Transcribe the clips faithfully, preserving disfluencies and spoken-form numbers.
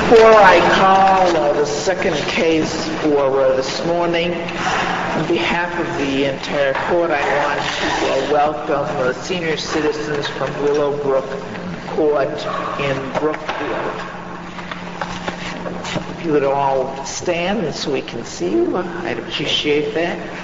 Before I call uh, the second case for uh, this morning, on behalf of the entire court, I want to uh, welcome uh, senior citizens from Willowbrook Court in Brookfield. If you would all stand so we can see you, I'd appreciate that.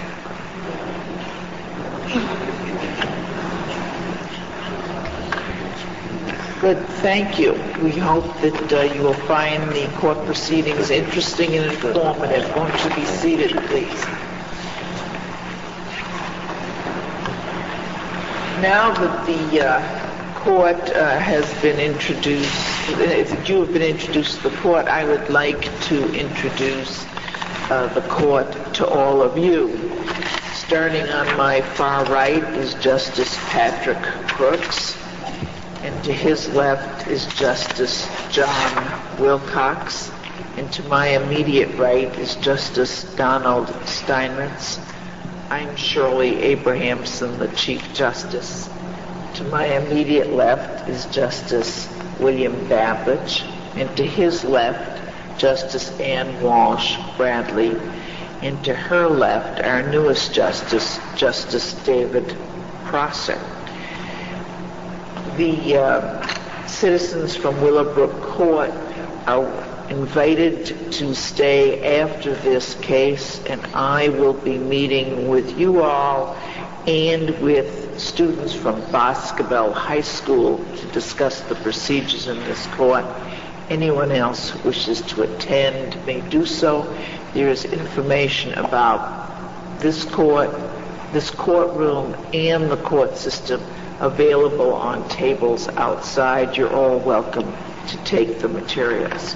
Good, thank you. We hope that uh, you will find the court proceedings interesting and informative. Won't you be seated, please? Now that the uh, court uh, has been introduced, if you have been introduced to the court, I would like to introduce uh, the court to all of you. Starting on my far right is Justice Patrick Crooks. And to his left is Justice John Wilcox. And to my immediate right is Justice Donald Steinmetz. I'm Shirley Abrahamson, the Chief Justice. To my immediate left is Justice William Babbage. And to his left, Justice Ann Walsh Bradley. And to her left, our newest Justice, Justice David Prosser. The uh, citizens from Willowbrook Court are invited to stay after this case, and I will be meeting with you all and with students from Boscobel High School to discuss the procedures in this court. Anyone else who wishes to attend may do so. There is information about this court, this courtroom, and the court system available on tables outside. You're all welcome to take the materials.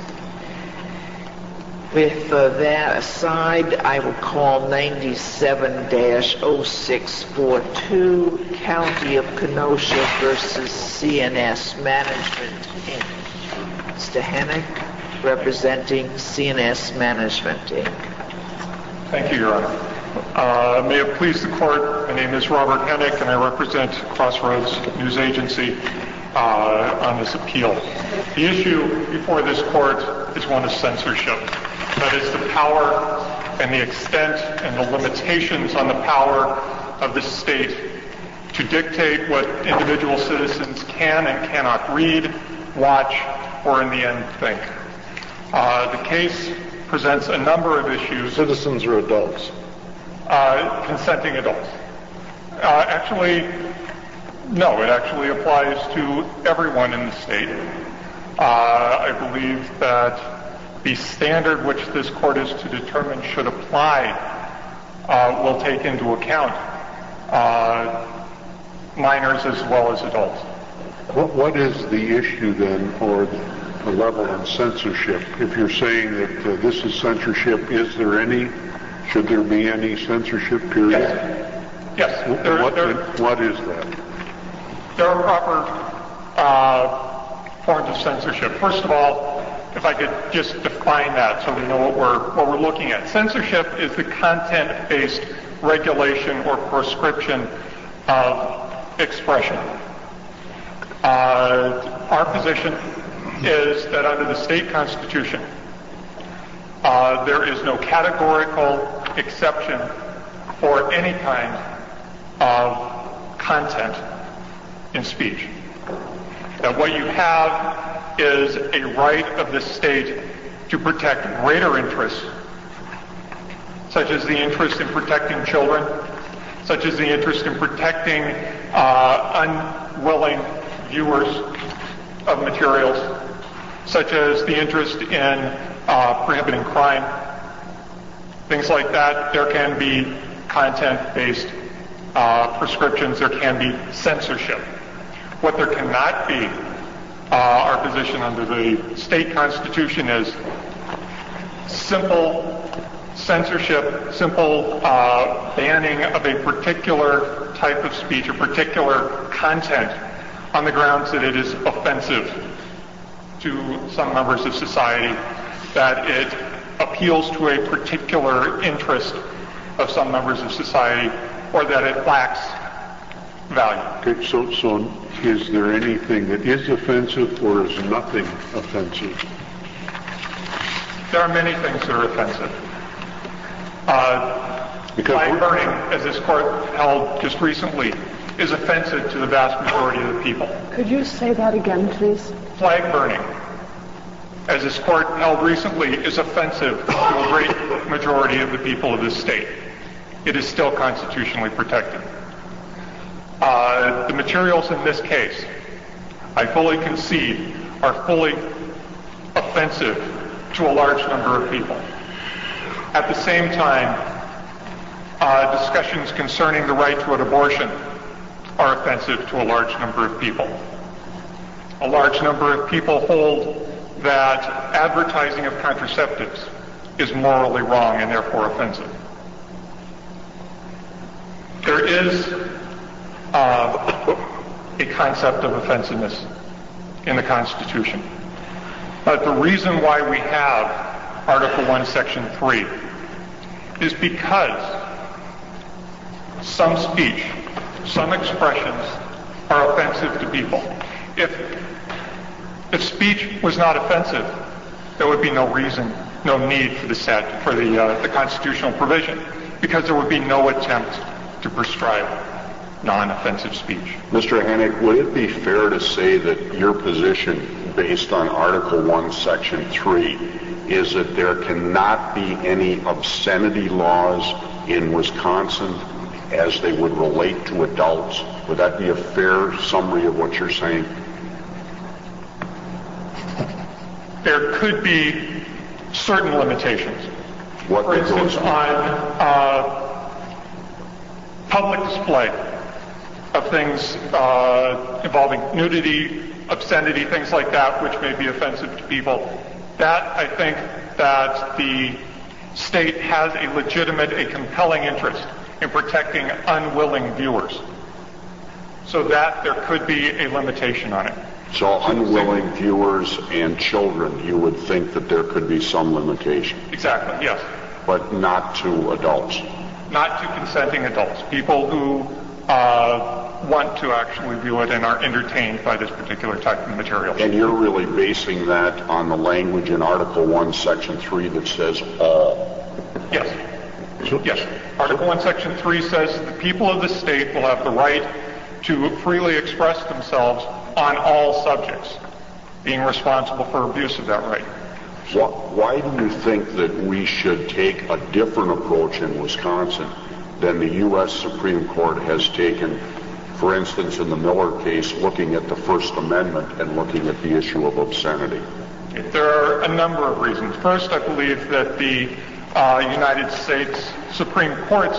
With uh, that aside, I will call ninety-seven dash oh six forty-two, County of Kenosha versus C N S Management, Incorporated. Mister Hennick, representing C N S Management, Incorporated. Thank you, Your Honor. Uh, may it please the court, my name is Robert Hennick and I represent Crossroads News Agency uh, on this appeal. The issue before this court is one of censorship. That is the power and the extent and the limitations on the power of the state to dictate what individual citizens can and cannot read, watch, or in the end think. Uh, the case presents a number of issues. Citizens or adults? Uh, consenting adults. Uh, actually, no, it actually applies to everyone in the state. Uh, I believe that the standard which this court is to determine should apply uh, will take into account uh, minors as well as adults. What, what is the issue then for the level of censorship? If you're saying that uh, this is censorship, is there any? Should there be any censorship period? Yes. Yes. There, what, there, what is that? There are proper uh, forms of censorship. First of all, if I could just define that so we know what we're what we're looking at. Censorship is the content-based regulation or prescription of expression. Uh, our position is that under the state constitution, Uh, there is no categorical exception for any kind of content in speech. That what you have is a right of the state to protect greater interests, such as the interest in protecting children, such as the interest in protecting uh, unwilling viewers of materials, such as the interest in Uh, prohibiting crime, things like that. There can be content-based uh, prescriptions. There can be censorship. What there cannot be, uh, our position under the state constitution is simple censorship, simple uh, banning of a particular type of speech or particular content on the grounds that it is offensive to some members of society, that it appeals to a particular interest of some members of society, or that it lacks value. Okay, so, so is there anything that is offensive or is nothing offensive? There are many things that are offensive. Uh, flag burning, as this court held just recently, is offensive to the vast majority of the people. Could you say that again, please? Flag burning, as this court held recently, is offensive to a great majority of the people of this state. It is still constitutionally protected. Uh, the materials in this case, I fully concede, are fully offensive to a large number of people. At the same time, uh, discussions concerning the right to an abortion are offensive to a large number of people. A large number of people hold that advertising of contraceptives is morally wrong and therefore offensive. There is uh, a concept of offensiveness in the Constitution. But the reason why we have Article one, Section three is because some speech, some expressions are offensive to people. If, if speech was not offensive, there would be no reason, no need for the, stat, for the, uh, the constitutional provision, because there would be no attempt to prescribe non-offensive speech. Mister Hennig, would it be fair to say that your position based on Article one, Section three is that there cannot be any obscenity laws in Wisconsin as they would relate to adults? Would that be a fair summary of what you're saying? There could be certain limitations. What For instance, on uh, public display of things uh, involving nudity, obscenity, things like that, which may be offensive to people. That, I think, that the state has a legitimate, a compelling interest in protecting unwilling viewers. So that there could be a limitation on it. So unwilling viewers and children, you would think that there could be some limitation. Exactly, yes. But not to adults. Not to consenting adults. People who uh, want to actually view it and are entertained by this particular type of material. And you're really basing that on the language in Article one, Section three that says all? Yes. Yes. Article one, Section three says the people of the state will have the right to freely express themselves on all subjects, being responsible for abuse of that right. Why do you think that we should take a different approach in Wisconsin than the U S Supreme Court has taken, for instance, in the Miller case, looking at the First Amendment and looking at the issue of obscenity? There are a number of reasons. First, I believe that the uh, United States Supreme Court's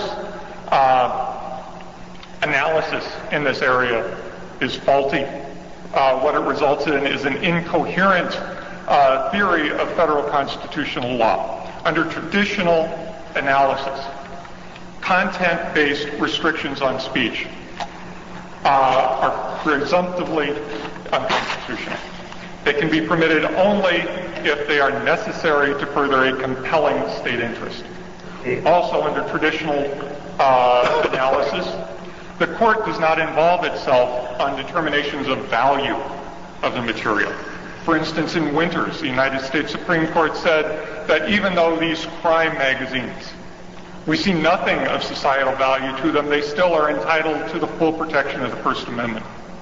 uh, analysis in this area is faulty. Uh, what it results in is an incoherent uh, theory of federal constitutional law. Under traditional analysis, content-based restrictions on speech uh, are presumptively unconstitutional. They can be permitted only if they are necessary to further a compelling state interest. Also, under traditional uh, analysis, the court does not involve itself on determinations of value of the material. For instance, in Winters, the United States Supreme Court said that even though these crime magazines, we see nothing of societal value to them, they still are entitled to the full protection of the First Amendment.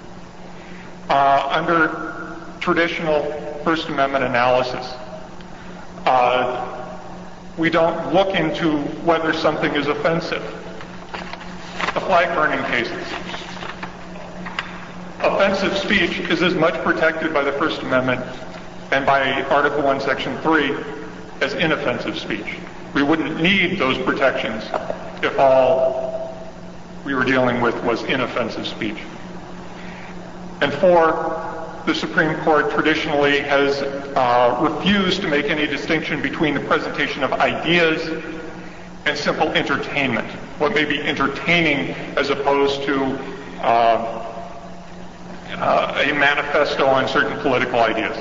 Uh, under traditional First Amendment analysis, uh, we don't look into whether something is offensive. The flag burning cases. Offensive speech is as much protected by the First Amendment and by Article one, Section three as inoffensive speech. We wouldn't need those protections if all we were dealing with was inoffensive speech. And four, the Supreme Court traditionally has uh, refused to make any distinction between the presentation of ideas and simple entertainment, what may be entertaining as opposed to uh, uh, a manifesto on certain political ideas.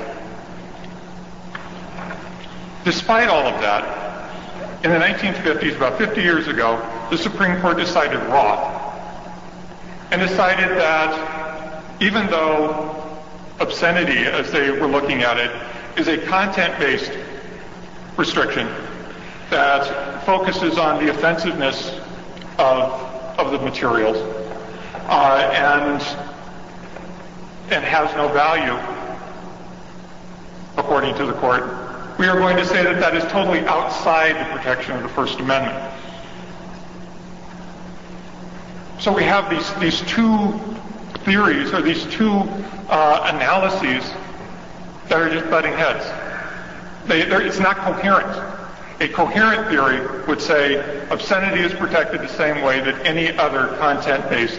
Despite all of that, in the nineteen fifties, about fifty years ago, the Supreme Court decided Roth and decided that even though obscenity, as they were looking at it, is a content-based restriction that focuses on the offensiveness of, of the materials uh, and, and has no value, according to the court, we are going to say that that is totally outside the protection of the First Amendment. So we have these, these two theories, or these two uh, analyses that are just butting heads. They, it's not coherent. A coherent theory would say obscenity is protected the same way that any other content-based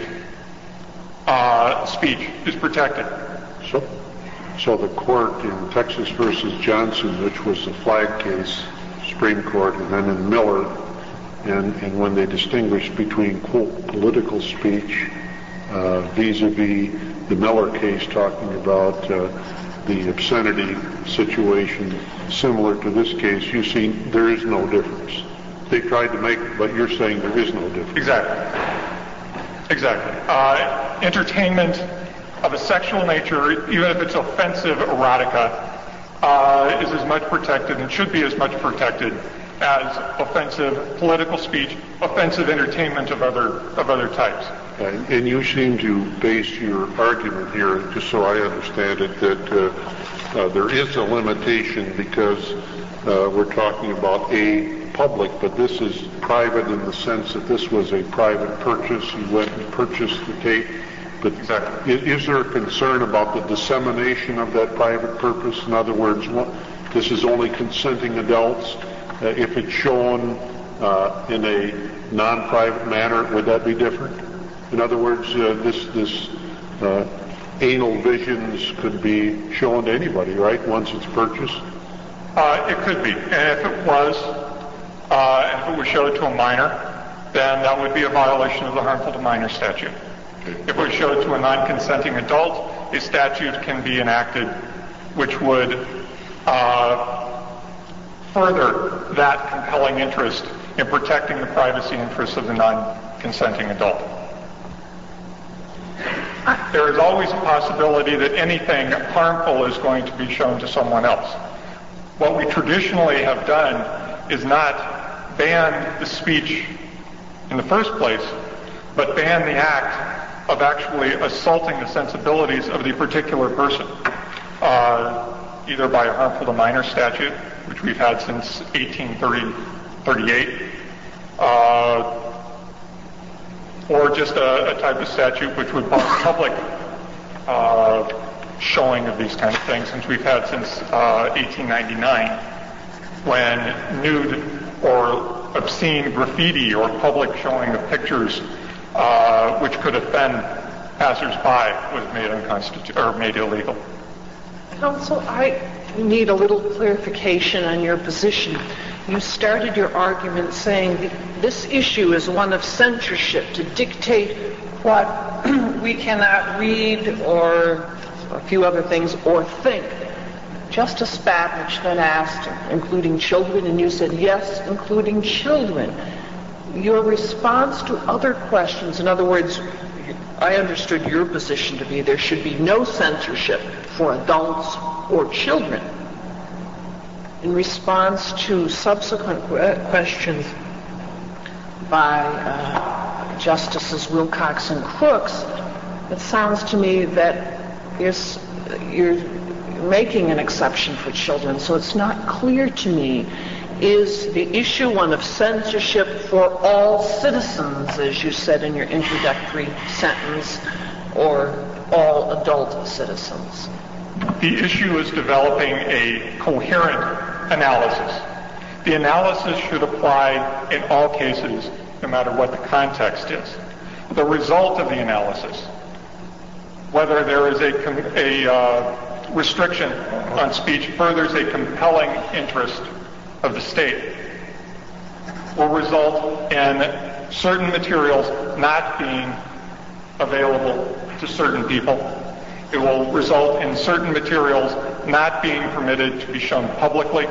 uh, speech is protected. So, so the court in Texas versus Johnson, which was the flag case, Supreme Court, and then in Miller, and, and when they distinguished between, quote, political speech uh, vis-a-vis the Miller case talking about uh, the obscenity situation similar to this case, you see there is no difference. They tried to make it, but you're saying there is no difference. Exactly. Exactly. Uh, entertainment of a sexual nature, even if it's offensive erotica, uh, is as much protected and should be as much protected as offensive political speech, offensive entertainment of other of other types. And, and you seem to base your argument here, just so I understand it, that uh, uh, there is a limitation because uh, we're talking about a public, but this is private in the sense that this was a private purchase. You went and purchased the tape. But exactly. is, is there a concern about the dissemination of that private purpose? In other words, what, this is only consenting adults. Uh, if it's shown uh, in a non-private manner, would that be different? In other words, uh, this this uh, anal visions could be shown to anybody, right? Once it's purchased. Uh, it could be, and if it was, uh, if it was showed to a minor, then that would be a violation of the harmful to minor statute. If it was showed to a non-consenting adult, a statute can be enacted which would uh, further that compelling interest in protecting the privacy interests of the non-consenting adult. There is always a possibility that anything harmful is going to be shown to someone else. What we traditionally have done is not ban the speech in the first place, but ban the act of actually assaulting the sensibilities of the particular person, uh, either by a harmful to minor statute, which we've had since eighteen thirty-eight, uh, or just a, a type of statute which would bar public uh, showing of these kind of things, since we've had since uh, eighteen ninety-nine, when nude or obscene graffiti or public showing of pictures uh, which could offend passersby was made unconstitutional or made illegal. Counsel, I need a little clarification on your position. You started your argument saying that this issue is one of censorship, to dictate what we cannot read or a few other things or think. Justice Spavage then asked, including children, and you said, yes, including children. Your response to other questions, in other words, I understood your position to be there should be no censorship for adults or children. In response to subsequent questions by uh, Justices Wilcox and Crooks, it sounds to me that you're, you're making an exception for children, so it's not clear to me. Is the issue one of censorship for all citizens, as you said in your introductory sentence, or all adult citizens? The issue is developing a coherent analysis. The analysis should apply in all cases, no matter what the context is. The result of the analysis, whether there is a, a uh, restriction on speech furthers a compelling interest of the state, will result in certain materials not being available to certain people. It will result in certain materials not being permitted to be shown publicly.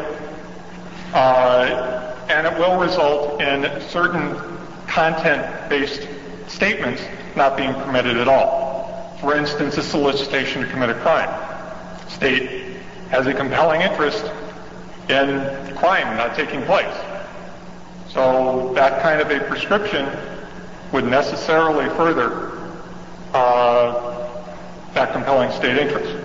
Uh, and it will result in certain content-based statements not being permitted at all. For instance, a solicitation to commit a crime. State has a compelling interest in crime not taking place. So that kind of a prescription would necessarily further uh, that compelling state interest.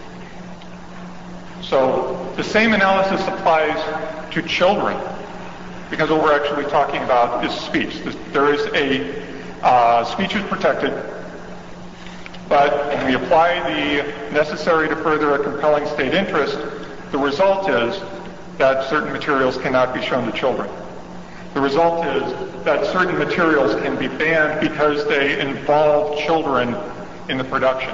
So the same analysis applies to children, because what we're actually talking about is speech. There is a uh, speech is protected, but when we apply the necessary to further a compelling state interest, the result is that certain materials cannot be shown to children. The result is that certain materials can be banned because they involve children in the production.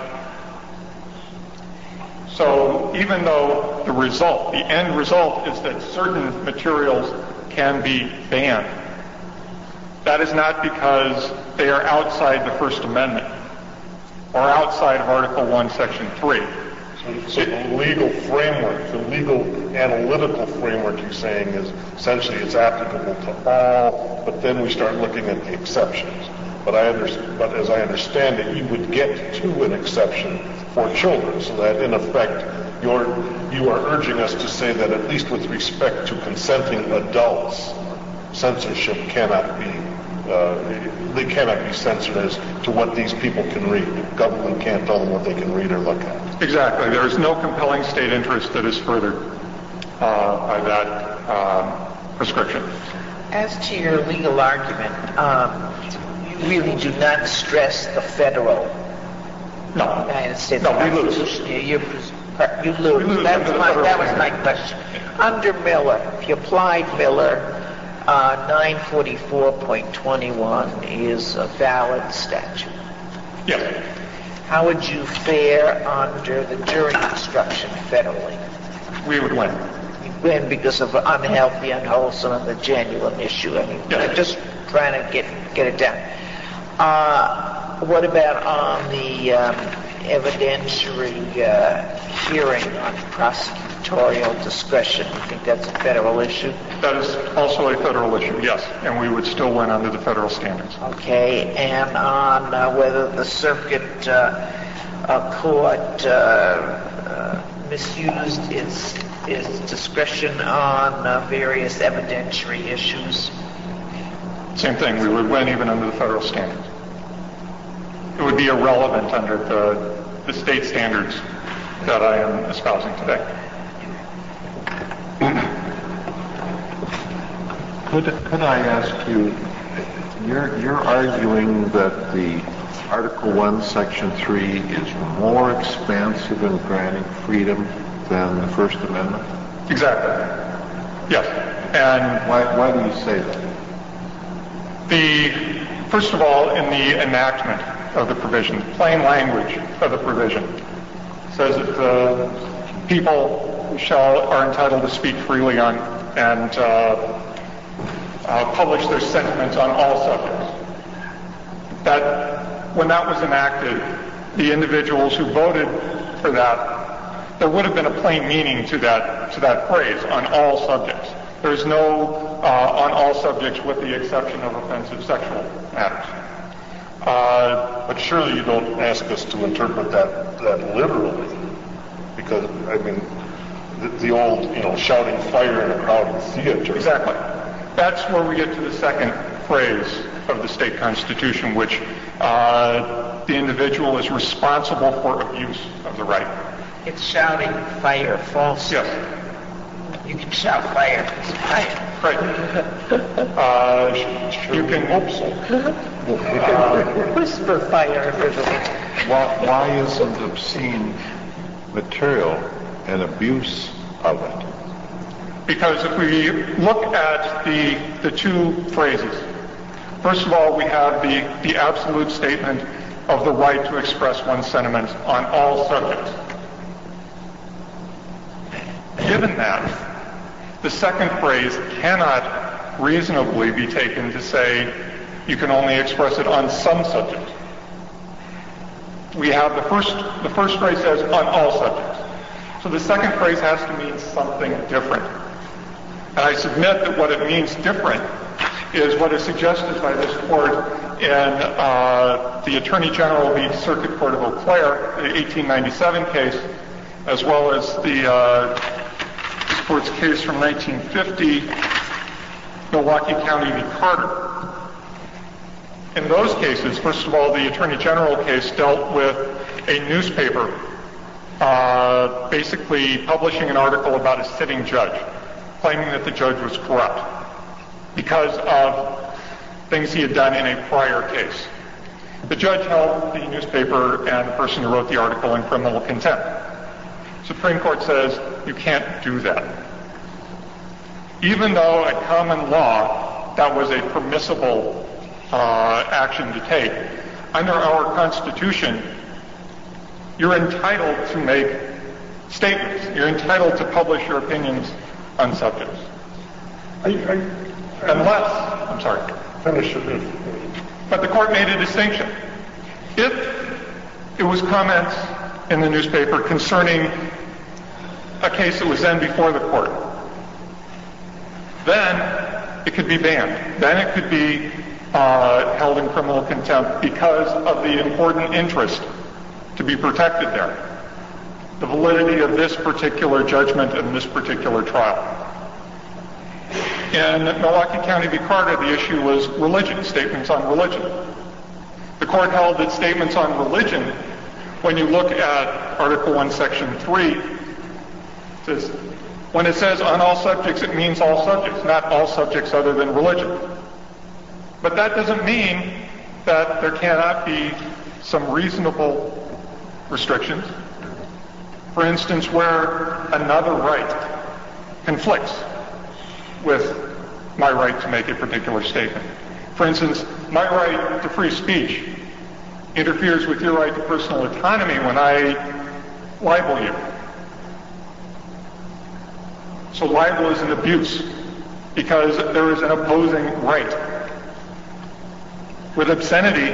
So even though the result, the end result is that certain materials can be banned, that is not because they are outside the First Amendment or outside of Article one, Section three. So, so the legal framework, the legal analytical framework you're saying is essentially it's applicable to all, but then we start looking at the exceptions. But I understand, but as I understand it, you would get to an exception for children, so that in effect you're you are urging us to say that at least with respect to consenting adults, censorship cannot be uh, they cannot be censored as to what these people can read. Government can't tell them what they can read or look at. Exactly. There is no compelling state interest that is furthered uh, by that um, prescription. As to your legal argument, um, you really do not stress the federal No. United States No, we lose. Constitution. You, you, you lose. We lose That's under the my, federal that was standard. my question. Under Miller, if you applied Miller, uh, nine forty-four point twenty-one is a valid statute. Yes. How would you fare under the jury instruction federally? We would win. You'd win because of unhealthy, unwholesome, and the genuine issue. I mean, Yes. just trying to get get it down. Uh, what about on the um, evidentiary uh, hearing on prosecutorial discretion? You think that's a federal issue? That is also a federal issue, yes, and we would still win under the federal standards. Okay, and on uh, whether the circuit uh, uh, court uh, uh, misused its, its discretion on uh, various evidentiary issues? Same thing, we would win even under the federal standards. It would be irrelevant under the, the state standards that I am espousing today. Could, could I ask you, you're, you're arguing that the Article one, Section three is more expansive in granting freedom than the First Amendment? Exactly. Yes. And Why, why do you say that? the, first of all, in the enactment of the provision, the plain language of the provision says that the people shall, are entitled to speak freely on and uh, uh, publish their sentiments on all subjects. That, when that was enacted, the individuals who voted for that, there would have been a plain meaning to that, to that phrase, on all subjects. There's no uh, on all subjects with the exception of offensive sexual matters. Uh, but surely you don't ask us to interpret that, that literally, because, I mean, the, the old, you know, shouting fire in a crowded theater. Exactly. That's where we get to the second phrase of the state constitution, which uh, the individual is responsible for abuse of the right. It's shouting fire, false. Yes. You can shout fire. It's fire. Right. Uh, you can hope so. Whisper fire. Why, why isn't obscene material an abuse of it? Because if we look at the, the two phrases, first of all, we have the, the absolute statement of the right to express one's sentiments on all subjects. Given that, the second phrase cannot reasonably be taken to say you can only express it on some subjects. We have the first, the first phrase says on all subjects. So the second phrase has to mean something different. And I submit that what it means different is what is suggested by this court in uh, the Attorney General v. Circuit Court of Eau Claire, the eighteen ninety-seven case, as well as the uh, Court's case from nineteen fifty, Milwaukee County v. Carter. In those cases, first of all, the Attorney General case dealt with a newspaper uh, basically publishing an article about a sitting judge, claiming that the judge was corrupt because of things he had done in a prior case. The judge held the newspaper and the person who wrote the article in criminal contempt. Supreme Court says you can't do that. Even though at common law that was a permissible uh, action to take, under our Constitution, you're entitled to make statements. You're entitled to publish your opinions on subjects. I, I, Unless, I'm sorry. Finish it. But the court made a distinction. If it was comments in the newspaper concerning a case that was then before the court, then it could be banned. Then it could be uh, held in criminal contempt because of the important interest to be protected there. The validity of this particular judgment and this particular trial. In Milwaukee County v. Carter, the issue was religion, statements on religion. The court held that statements on religion, when you look at Article one, Section three, it says, when it says on all subjects, it means all subjects, not all subjects other than religion. But that doesn't mean that there cannot be some reasonable restrictions. For instance, where another right conflicts with my right to make a particular statement. For instance, my right to free speech interferes with your right to personal autonomy when I libel you. So libel is an abuse because there is an opposing right. With obscenity,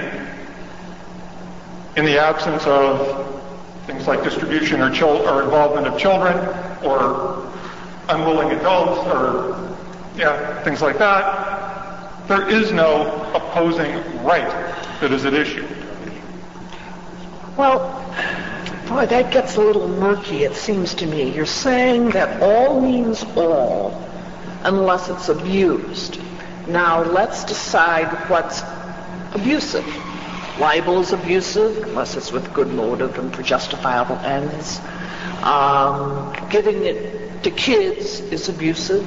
in the absence of things like distribution or, chil- or involvement of children or unwilling adults or yeah, things like that, there is no opposing right that is at issue. Well, boy, that gets a little murky, it seems to me. You're saying that all means all unless it's abused. Now, let's decide what's abusive. Libel is abusive unless it's with good motive and for justifiable ends. Um, giving it to kids is abusive.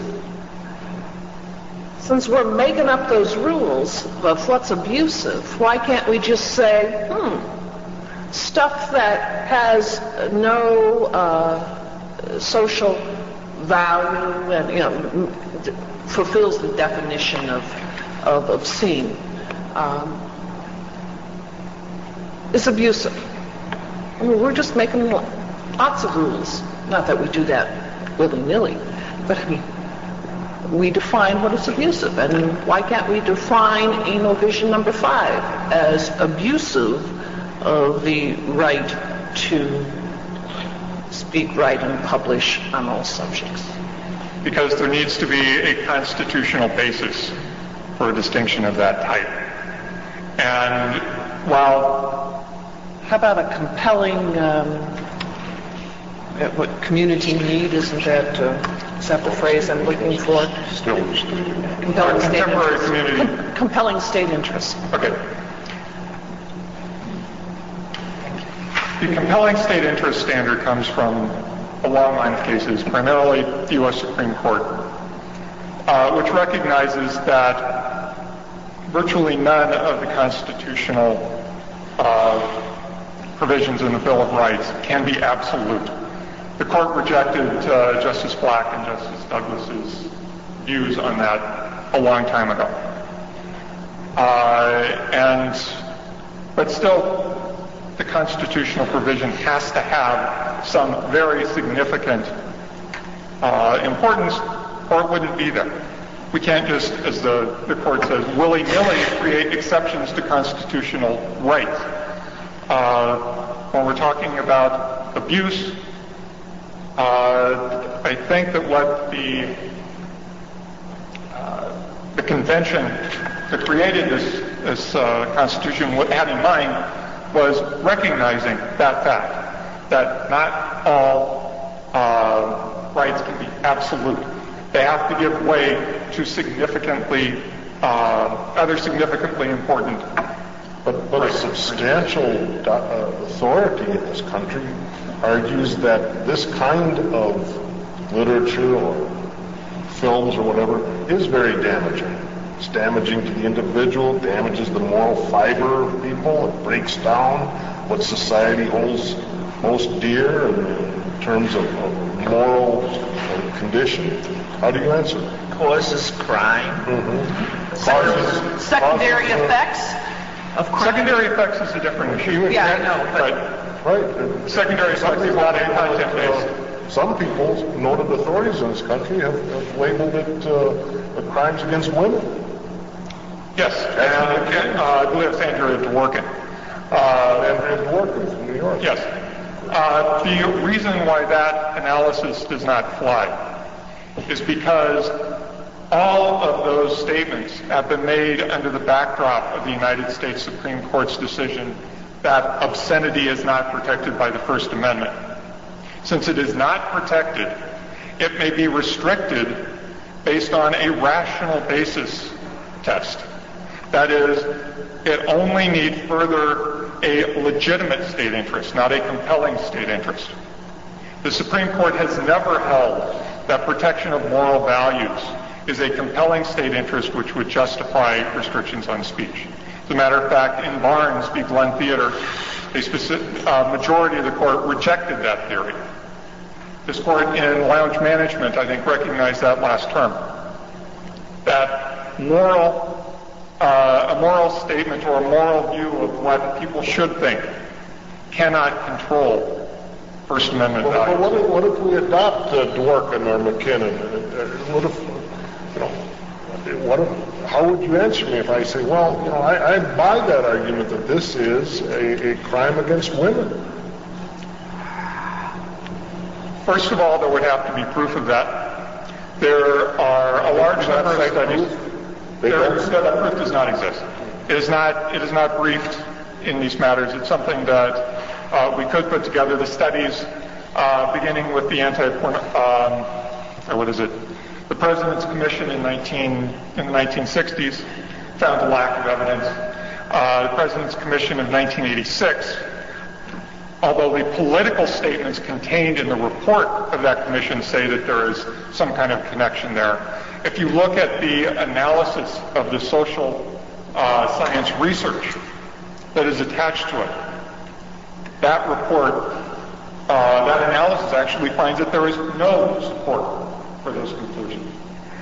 Since we're making up those rules of what's abusive, why can't we just say, hmm, stuff that has no uh, social value and, you know, fulfills the definition of, of obscene, um, is abusive. I mean, we're just making lots of rules. Not that we do that willy-nilly, but I mean, we define what is abusive. And why can't we define anal vision number five as abusive of the right to speak, write, and publish on all subjects? Because there needs to be a constitutional basis for a distinction of that type. And while... How about a compelling, um, what, community need? Isn't that, uh, is that the phrase I'm looking for? Still, Compelling state contemporary interest. community. Com- compelling state interest. Okay. The compelling state interest standard comes from a long line of cases, primarily the U S Supreme Court, uh, which recognizes that virtually none of the constitutional uh, provisions in the Bill of Rights can be absolute. The court rejected uh, Justice Black and Justice Douglas's views on that a long time ago. Uh, and, but still, the constitutional provision has to have some very significant uh, importance, or it wouldn't be there. We can't just, as the, the court says, willy-nilly create exceptions to constitutional rights. Uh, when we're talking about abuse, uh, I think that what the uh, the convention that created this this uh, Constitution had in mind was recognizing that fact, that not all uh, rights can be absolute. They have to give way to significantly, uh, other significantly important. But, but a substantial uh, authority in this country argues that this kind of literature or films or whatever is very damaging. It's damaging to the individual, damages the moral fiber of people, it breaks down what society holds most dear in terms of, of moral condition. How do you answer? Causes crime. Mm-hmm. Causes, secondary causes, effects of crime. Secondary effects is a different issue. Yeah, I know. But right. right. Secondary effects is not a content-based. Some people, noted authorities in this country, have, have labeled it uh, crimes against women. Yes, and uh, I believe it's Andrea Dworkin. Uh, Andrea Dworkin from New York. Yes. Uh, the reason why that analysis does not fly is because all of those statements have been made under the backdrop of the United States Supreme Court's decision that obscenity is not protected by the First Amendment. Since it is not protected, it may be restricted based on a rational basis test. That is, it only needs further a legitimate state interest, not a compelling state interest. The Supreme Court has never held that protection of moral values is a compelling state interest which would justify restrictions on speech. As a matter of fact, in Barnes v. Glenn Theater, a specific, uh, majority of the court rejected that theory. This court in Lounge Management, I think, recognized that last term. That moral, uh, a moral statement or a moral view of what people should think cannot control First Amendment well, values. But what if, what if we adopt uh, Dworkin or McKinnon? What if, you know, what if, how would you answer me if I say, well, you know, I, I buy that argument that this is a, a crime against women? First of all, there would have to be proof of that. There are a large number of studies. There, no, that proof does not exist. It is not. It is not briefed in these matters. It's something that uh, we could put together. The studies, uh, beginning with the anti-porn, um, or what is it? The President's Commission in nineteen in the nineteen sixties found a lack of evidence. Uh, the President's Commission of nineteen eighty-six. Although the political statements contained in the report of that commission say that there is some kind of connection there. If you look at the analysis of the social uh, science research that is attached to it, that report, uh, that analysis actually finds that there is no support for those conclusions.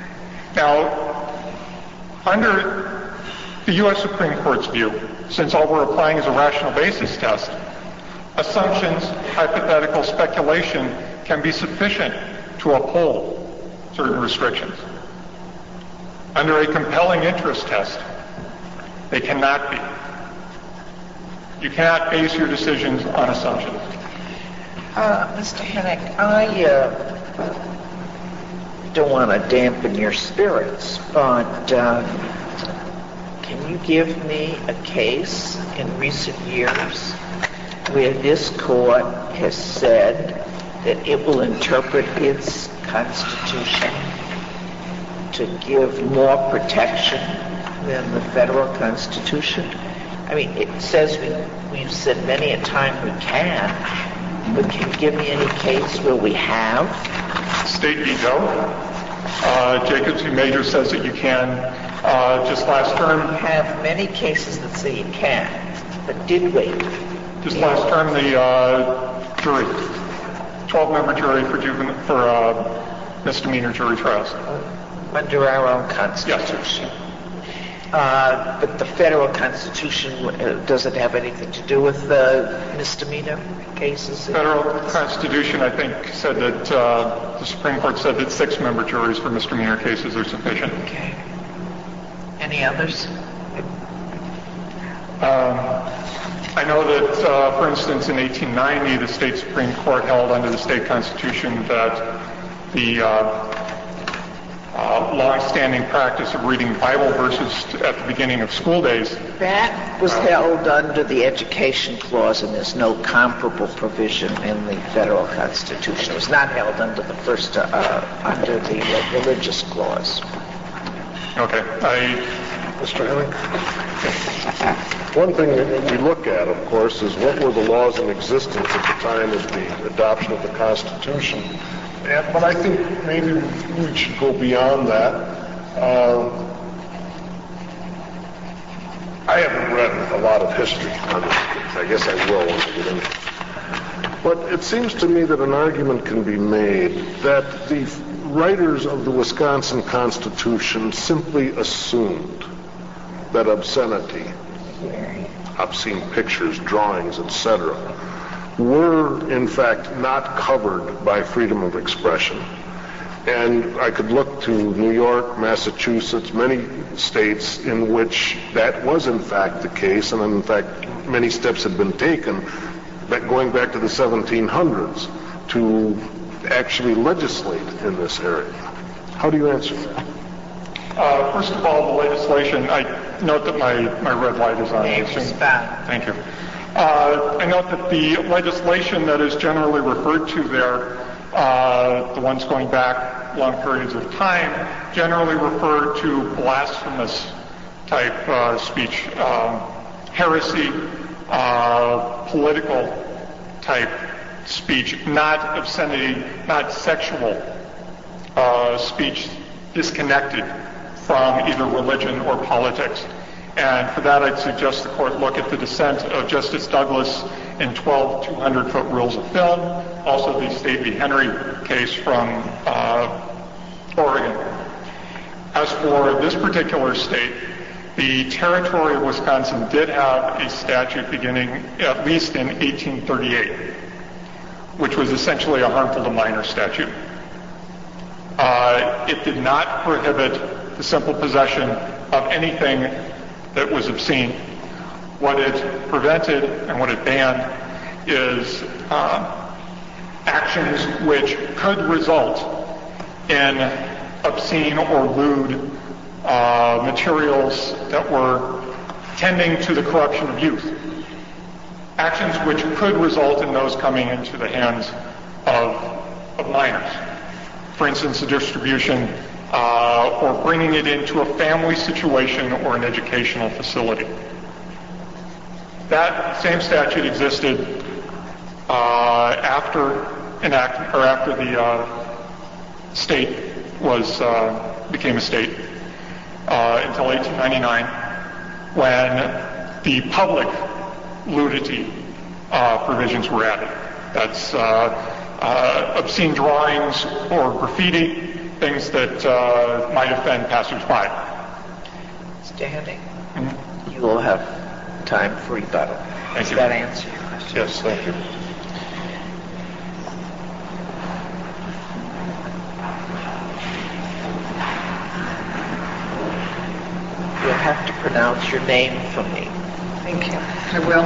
Now, under the U S Supreme Court's view, since all we're applying is a rational basis test, assumptions, hypothetical speculation can be sufficient to uphold certain restrictions. Under a compelling interest test, they cannot be. You cannot base your decisions on assumptions. Uh, Mister Hennick, I uh, don't want to dampen your spirits, but uh, can you give me a case in recent years where this court has said that it will interpret its constitution to give more protection than the federal constitution? I mean, it says we, we've said many a time we can, but can you give me any case where we have? State v. Doe. Uh, Jacobs v. Major says that you can. Uh, just last term. We have many cases that say you can, but did we? Just last term, the uh, jury, twelve-member jury for juvenile, for uh, misdemeanor jury trials. Under our own Constitution. Yes. Uh, but the federal Constitution uh, doesn't have anything to do with the misdemeanor cases? Federal Constitution, I think, said that uh, the Supreme Court said that six-member juries for misdemeanor cases are sufficient. Okay. Any others? Um, I know that, uh, for instance, in eighteen ninety, the state Supreme Court held under the state constitution that the uh, uh, long-standing practice of reading Bible verses at the beginning of school days. That was held under the Education Clause, and there's no comparable provision in the federal Constitution. It was not held under the first, uh, under the uh, Religious Clause. Okay. I, Mister Henning? One thing that we look at, of course, is what were the laws in existence at the time of the adoption of the Constitution. And, but I think maybe we should go beyond that. Uh, I haven't read a lot of history on this. I guess I will when I get into it. But it seems to me that an argument can be made that the writers of the Wisconsin Constitution simply assumed that obscenity, obscene pictures, drawings, et cetera, were in fact not covered by freedom of expression. And I could look to New York, Massachusetts, many states in which that was in fact the case, and in fact many steps had been taken back, going back to the seventeen hundreds to actually legislate in this area. How do you answer that? Uh, first of all, the legislation, I note that my, my red light is on. Thank you. Uh, I note that the legislation that is generally referred to there, uh, the ones going back long periods of time, generally refer to blasphemous type uh, speech, um, heresy, uh, political type speech, not obscenity, not sexual uh, speech disconnected from either religion or politics. And for that, I'd suggest the court look at the dissent of Justice Douglas in twelve two hundred foot rules of film, also the State v. Henry case from uh, Oregon. As for this particular state, the territory of Wisconsin did have a statute beginning at least in eighteen thirty-eight, which was essentially a harmful to minor statute. Uh, it did not prohibit the simple possession of anything that was obscene. What it prevented and what it banned is uh, actions which could result in obscene or lewd uh, materials that were tending to the corruption of youth. Actions which could result in those coming into the hands of, of minors. For instance, the distribution uh, or bringing it into a family situation or an educational facility. That same statute existed uh, after enact or after the uh, state was uh, became a state uh, until eighteen ninety-nine, when the public nudity uh, provisions were added. That's uh, uh, obscene drawings or graffiti, things that uh, might offend passersby. Standing, mm-hmm. You will have time for rebuttal. Thank Does you. that answer your question? Yes, thank you. You'll have to pronounce your name for me. Thank you. I will.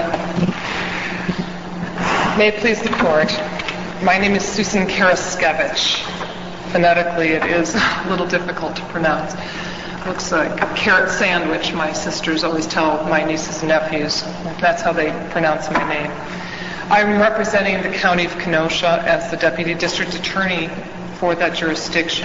May it please the court. My name is Susan Karaskevich. Phonetically, it is a little difficult to pronounce. Looks like a carrot sandwich, my sisters always tell my nieces and nephews. That's how they pronounce my name. I'm representing the County of Kenosha as the Deputy District Attorney for that jurisdiction.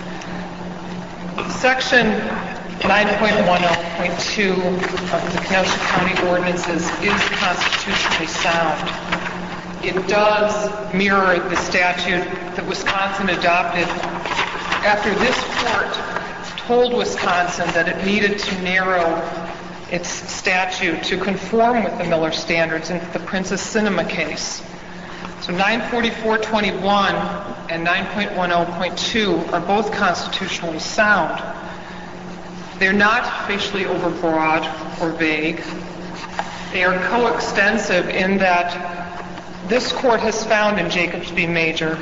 Section nine point ten point two of the Kenosha County ordinances is constitutionally sound. It does mirror the statute that Wisconsin adopted after this court told Wisconsin that it needed to narrow its statute to conform with the Miller standards in the Princess Cinema case. So nine forty-four twenty-one and nine point ten point two are both constitutionally sound. They're not facially overbroad or vague. They are coextensive in that this court has found in Jacobs v. Major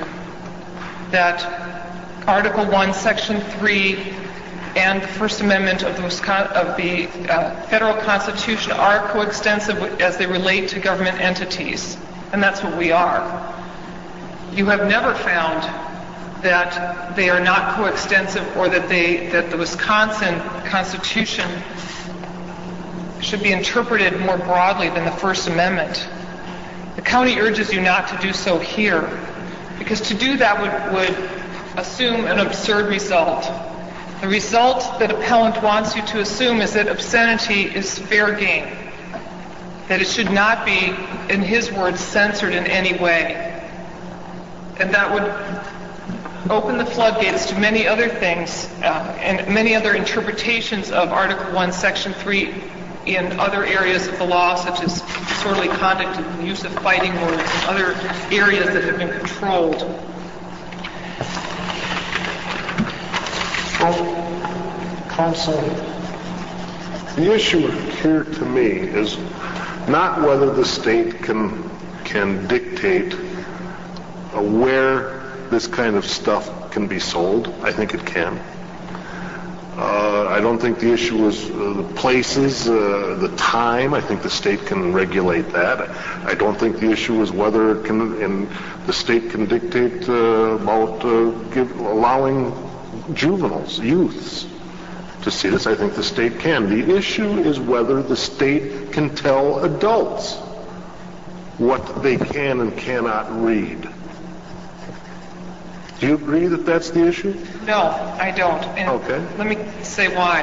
that Article one, Section three, and the First Amendment of the, Wisconsin, of the uh, federal Constitution are coextensive as they relate to government entities, and that's what we are. You have never found that they are not coextensive, or that they that the Wisconsin Constitution should be interpreted more broadly than the First Amendment. The county urges you not to do so here, because to do that would, would assume an absurd result. The result that appellant wants you to assume is that obscenity is fair game, that it should not be, in his words, censored in any way. And that would open the floodgates to many other things uh, and many other interpretations of Article one, Section three in other areas of the law, such as disorderly conduct and the use of fighting words and other areas that have been controlled. Well, counsel, the issue here to me is not whether the state can can dictate uh, where this kind of stuff can be sold. I think it can. Uh, I don't think the issue is uh, the places, uh, the time. I think the state can regulate that. I don't think the issue is whether it can, and the state can dictate uh, about uh, give, allowing juveniles, youths, to see this. I think the state can. The issue is whether the state can tell adults what they can and cannot read. Do you agree that that's the issue? No, I don't. And okay. Let me say why.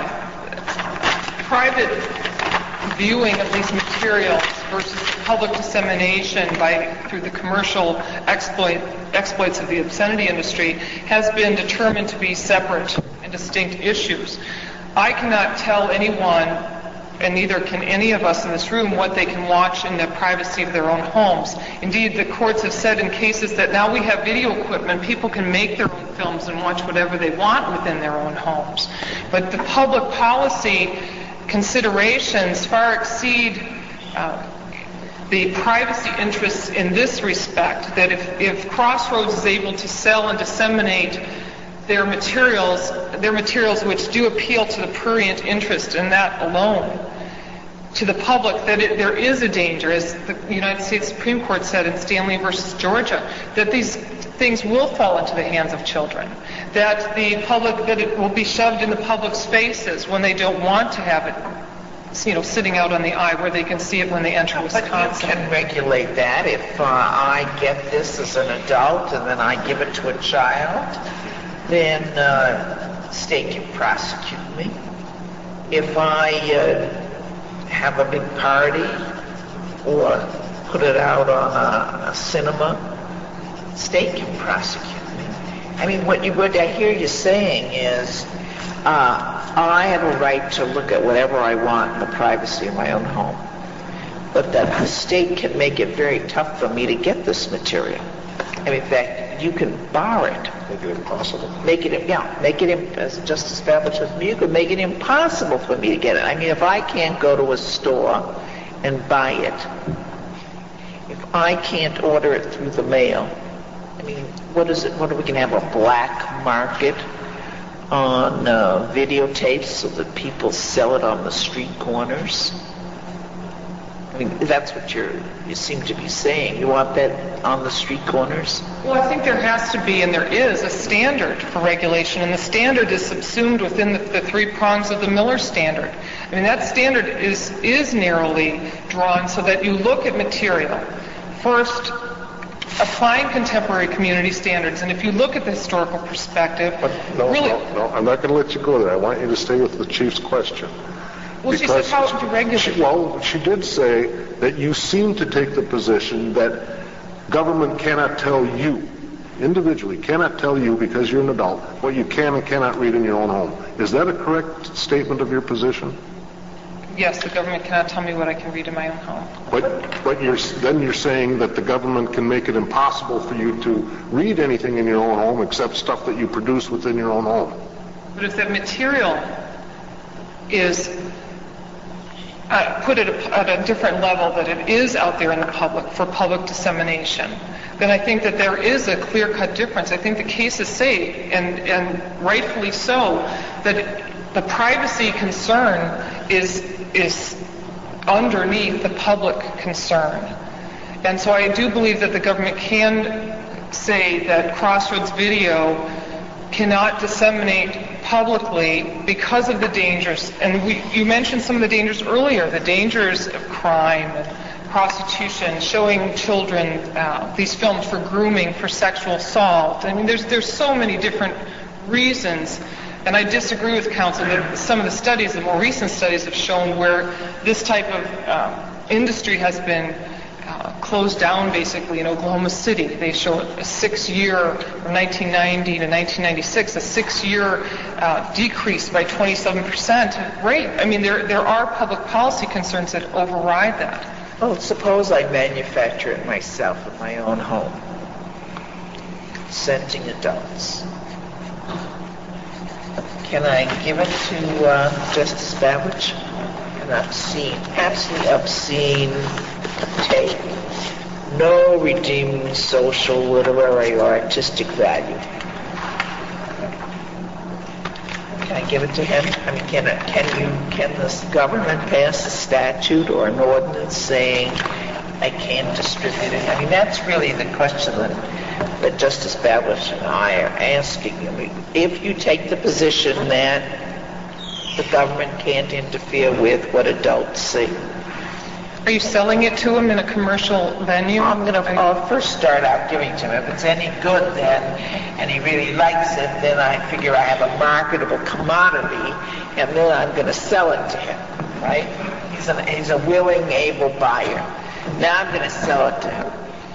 Private viewing of these materials versus public dissemination by through the commercial exploit, exploits of the obscenity industry has been determined to be separate and distinct issues. I cannot tell anyone, and neither can any of us in this room, what they can watch in the privacy of their own homes. Indeed, the courts have said in cases that now we have video equipment, people can make their own films and watch whatever they want within their own homes. But the public policy considerations far exceed uh, the privacy interests in this respect, that if, if Crossroads is able to sell and disseminate their materials, their materials which do appeal to the prurient interest in that alone, to the public, that it, there is a danger, as the United States Supreme Court said in Stanley versus Georgia, that these things will fall into the hands of children, that the public, that it will be shoved in the public's faces when they don't want to have it, you know, sitting out on the eye where they can see it when they enter Wisconsin. But you can regulate that. If uh, I get this as an adult and then I give it to a child, then uh, state can prosecute me. If I uh, have a big party or put it out on a, a cinema, state can prosecute me. I mean, what, you, what I hear you saying is uh, I have a right to look at whatever I want in the privacy of my own home, but that the state can make it very tough for me to get this material. I mean, in fact, you can bar it. Make it impossible. Make it, yeah, make it, as just established with me, you could make it impossible for me to get it. I mean, if I can't go to a store and buy it, if I can't order it through the mail, I mean, what is it, what are we going to have, a black market on uh, videotapes so that people sell it on the street corners? I mean, that's what you're, you seem to be saying. You want that on the street corners? Well, I think there has to be, and there is, a standard for regulation, and the standard is subsumed within the, the three prongs of the Miller standard. I mean, that standard is, is narrowly drawn so that you look at material. First, applying contemporary community standards, and if you look at the historical perspective, But no, really... no, no, I'm not going to let you go there. I want you to stay with the Chief's question. Well, she said how to regulate. She, well, she did say that you seem to take the position that government cannot tell you, individually, cannot tell you because you're an adult, what you can and cannot read in your own home. Is that a correct statement of your position? Yes, the government cannot tell me what I can read in my own home. But, but you're, then you're saying that the government can make it impossible for you to read anything in your own home except stuff that you produce within your own home. But if that material is uh, put at a, at a different level, that it is out there in the public for public dissemination, then I think that there is a clear-cut difference. I think the cases say, and, and rightfully so, that the privacy concern is is underneath the public concern. And so I do believe that the government can say that Crossroads Video cannot disseminate publicly because of the dangers. And we, you mentioned some of the dangers earlier, the dangers of crime and prostitution, showing children uh, these films for grooming, for sexual assault. I mean, there's there's so many different reasons. And I disagree with counsel that some of the studies, the more recent studies, have shown where this type of um, industry has been uh, closed down basically in Oklahoma City. They show a six-year, from nineteen ninety to nineteen ninety-six, a six-year uh, decrease by twenty-seven percent rate. I mean, there there are public policy concerns that override that. Well, suppose I manufacture it myself in my own home, consenting adults. Can I give it to uh, Justice Babich? An obscene, absolutely obscene tape. No redeeming social, literary, or artistic value. Can I give it to him? I mean, can it, can you, can this government pass a statute or an ordinance saying I can't distribute it? I mean, that's really the question that, that Justice Babich and I are asking. I mean, if you take the position that the government can't interfere with what adults see. Are you selling it to him in a commercial venue? I'm going to I'll first start out giving it to him. If it's any good then, and he really likes it, then I figure I have a marketable commodity, and then I'm going to sell it to him, right? He's, an, he's a willing, able buyer. Now I'm going to sell it to him.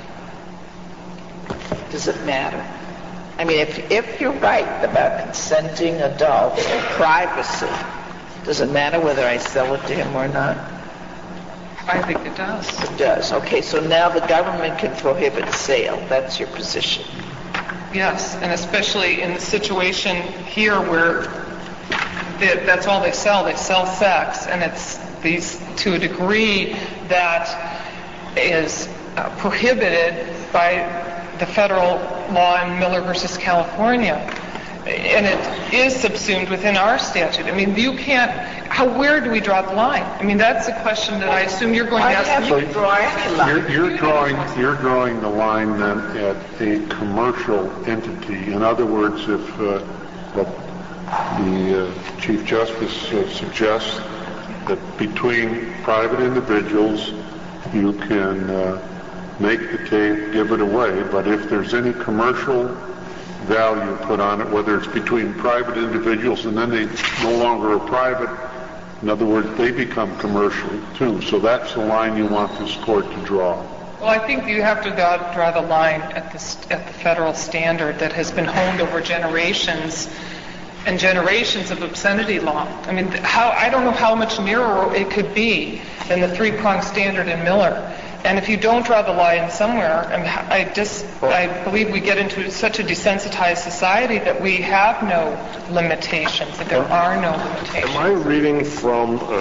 Does it matter? I mean, if, if you're right about consenting adults and privacy, does it matter whether I sell it to him or not? I think it does. It does. Okay, so now the government can prohibit sale. That's your position. Yes, and especially in the situation here where they, that's all they sell. They sell sex, and it's these to a degree that is uh, prohibited by the federal law in Miller versus California, and it is subsumed within our statute. I mean, you can't. How? Where do we draw the line? I mean, that's a question that I assume you're going to ask me. I draw any line. You're, you're drawing you're drawing the line then at a commercial entity. In other words, if uh, what the uh, Chief Justice uh, suggests that between private individuals you can uh, make the tape, give it away, but if there's any commercial value put on it, whether it's between private individuals and then they no longer are private, in other words, they become commercial too. So that's the line you want this court to draw. Well, I think you have to draw, draw the line at the, at the federal standard that has been honed over generations and generations of obscenity law. I mean, how I don't know how much nearer it could be than the three-pronged standard in Miller. And if you don't draw the line somewhere, I just I believe we get into such a desensitized society that we have no limitations, that there are no limitations. Am I reading from a,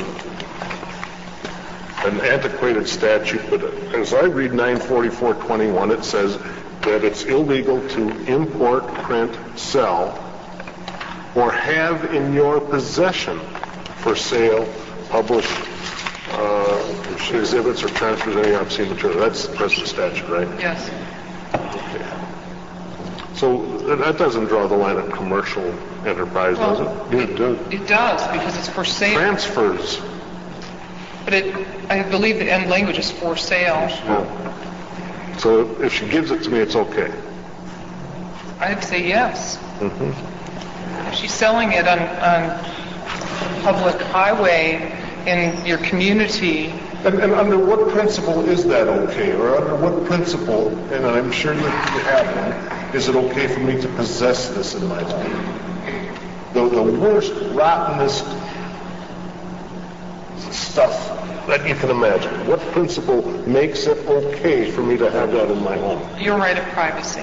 an antiquated statute? But as I read nine forty-four twenty-one, it says that it's illegal to import, print, sell, or have in your possession for sale, publish, uh, exhibits or transfers any obscene material. That's the present statute, right? Yes. Okay. So that doesn't draw the line at commercial enterprise, Well, does it? Yeah, it does. It does, because it's for sale. Transfers. But it, I believe the end language is for sale. Oh. So if she gives it to me, it's okay. I'd say yes. Mm-hmm. If she's selling it on, on public highway in your community, And, and under what principle is that okay? Or under what principle, and I'm sure you have one, is it okay for me to possess this in my home? The, the worst, rottenest stuff that you can imagine. What principle makes it okay for me to have that in my home? your right of privacy.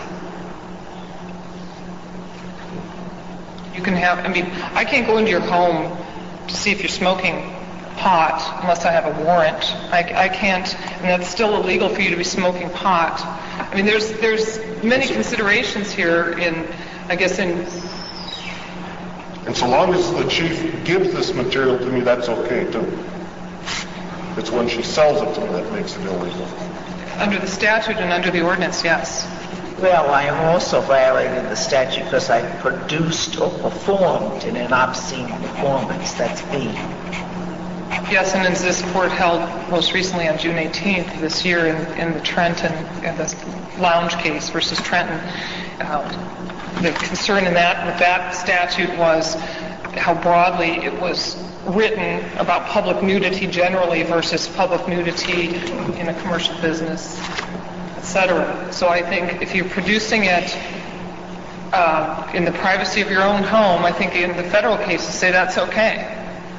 You can have, I mean, I can't go into your home to see if you're smoking pot unless I have a warrant. I, I can't, and that's still illegal for you to be smoking pot. I mean, there's there's many considerations here in, I guess, in... And so long as the chief gives this material to me, that's okay too. It's when she sells it to me that makes it illegal. Under the statute and under the ordinance, yes. Well, I am also violating the statute because I produced or performed in an obscene performance. That's me. Yes, and as this court held most recently on June eighteenth of this year in, in the Trenton, in the Lounge case versus Trenton, uh, the concern in that with that statute was how broadly it was written about public nudity generally versus public nudity in a commercial business, et cetera. So I think if you're producing it uh, in the privacy of your own home, I think in the federal cases say that's okay.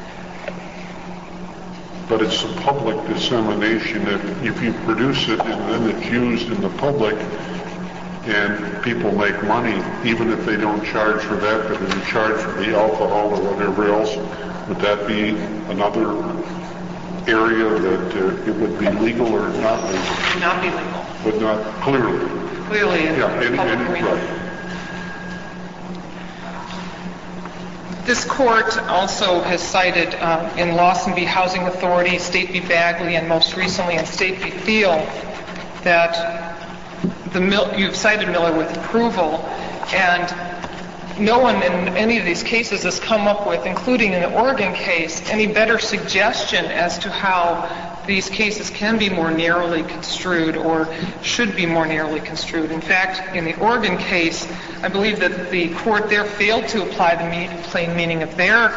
But it's a public dissemination. If, if you produce it and then it's used in the public and people make money, even if they don't charge for that, but they charge for the alcohol or whatever else, would that be another area that uh, it would be legal or not legal? Not be legal. But not clearly. Clearly in Yeah, the any, public any, arena. right. This court also has cited uh, in Lawson v. Housing Authority, State v. Bagley, and most recently in State v. Thiel, that the Mil- you've cited Miller with approval, and no one in any of these cases has come up with, including in the Oregon case, any better suggestion as to how these cases can be more narrowly construed or should be more narrowly construed. In fact, in the Oregon case, I believe that the court there failed to apply the me- plain meaning of their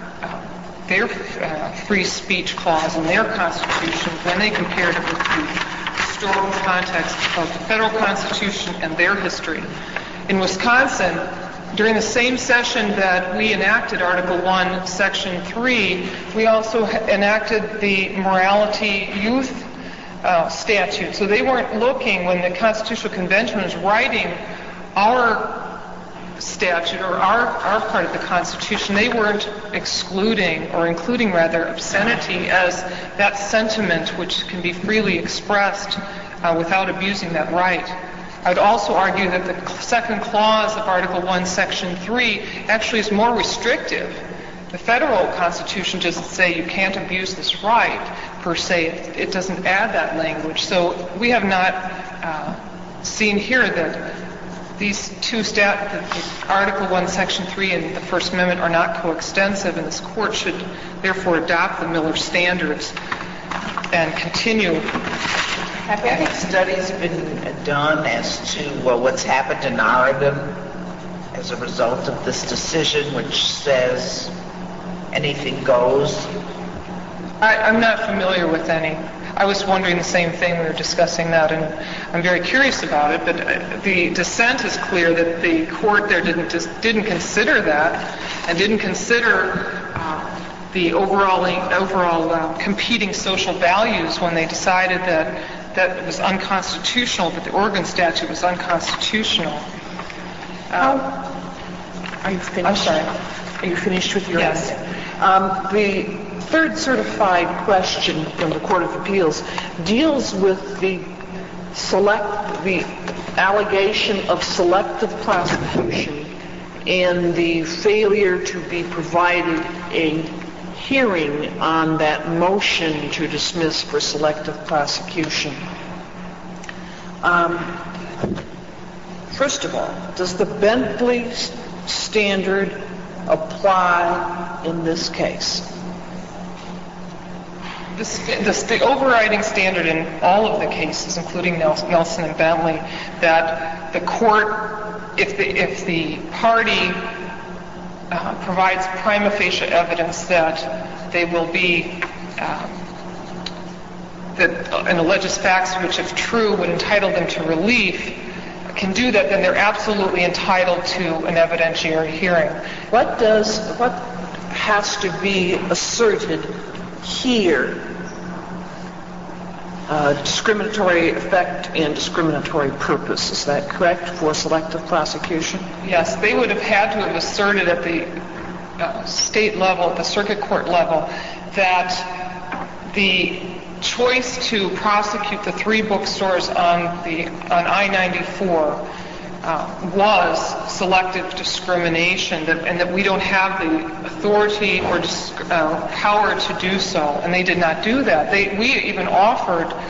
uh, their uh, free speech clause in their constitution when they compared it with the historical context of the federal constitution and their history. In Wisconsin, during the same session that we enacted Article one, Section three, we also enacted the morality youth uh, statute. So they weren't looking, when the Constitutional Convention was writing our statute or our, our part of the Constitution, they weren't excluding or including, rather, obscenity as that sentiment which can be freely expressed uh, without abusing that right. I would also argue that the second clause of Article one, Section three actually is more restrictive. The federal Constitution doesn't say you can't abuse this right, per se. It, it doesn't add that language. So we have not uh, seen here that these two stat, that Article one, Section three and the First Amendment are not coextensive, and this court should therefore adopt the Miller standards and continue. Have any studies been done as to well, what's happened in Oregon as a result of this decision, which says anything goes? I, I'm not familiar with any. I was wondering the same thing. We were discussing that, and I'm very curious about it. But the dissent is clear that the court there didn't just didn't consider that, and didn't consider uh, the overall overall uh, competing social values when they decided that that it was unconstitutional, that the Oregon statute was unconstitutional. Um, Are you finished? I'm sorry. Are you finished with your Yes. answer? Um, the third certified question from the Court of Appeals deals with the select the allegation of selective prosecution and the failure to be provided a hearing on that motion to dismiss for selective prosecution. Um, first of all, does the Bentley standard apply in this case? The, st- the, st- the overriding standard in all of the cases, including Nelson, Nelson and Bentley, that the court, if the if the party uh, provides prima facie evidence that they will be um, that and alleges facts which, if true, would entitle them to relief, can do that, then they're absolutely entitled to an evidentiary hearing. What does what has to be asserted here? Uh, discriminatory effect and discriminatory purpose. Is that correct for selective prosecution? Yes, they would have had to have asserted at the uh, state level, at the circuit court level, that the choice to prosecute the three bookstores on the on I ninety-four uh, was selective discrimination, that, and that we don't have the authority or dis- uh, power to do so, and they did not do that. They, we even offered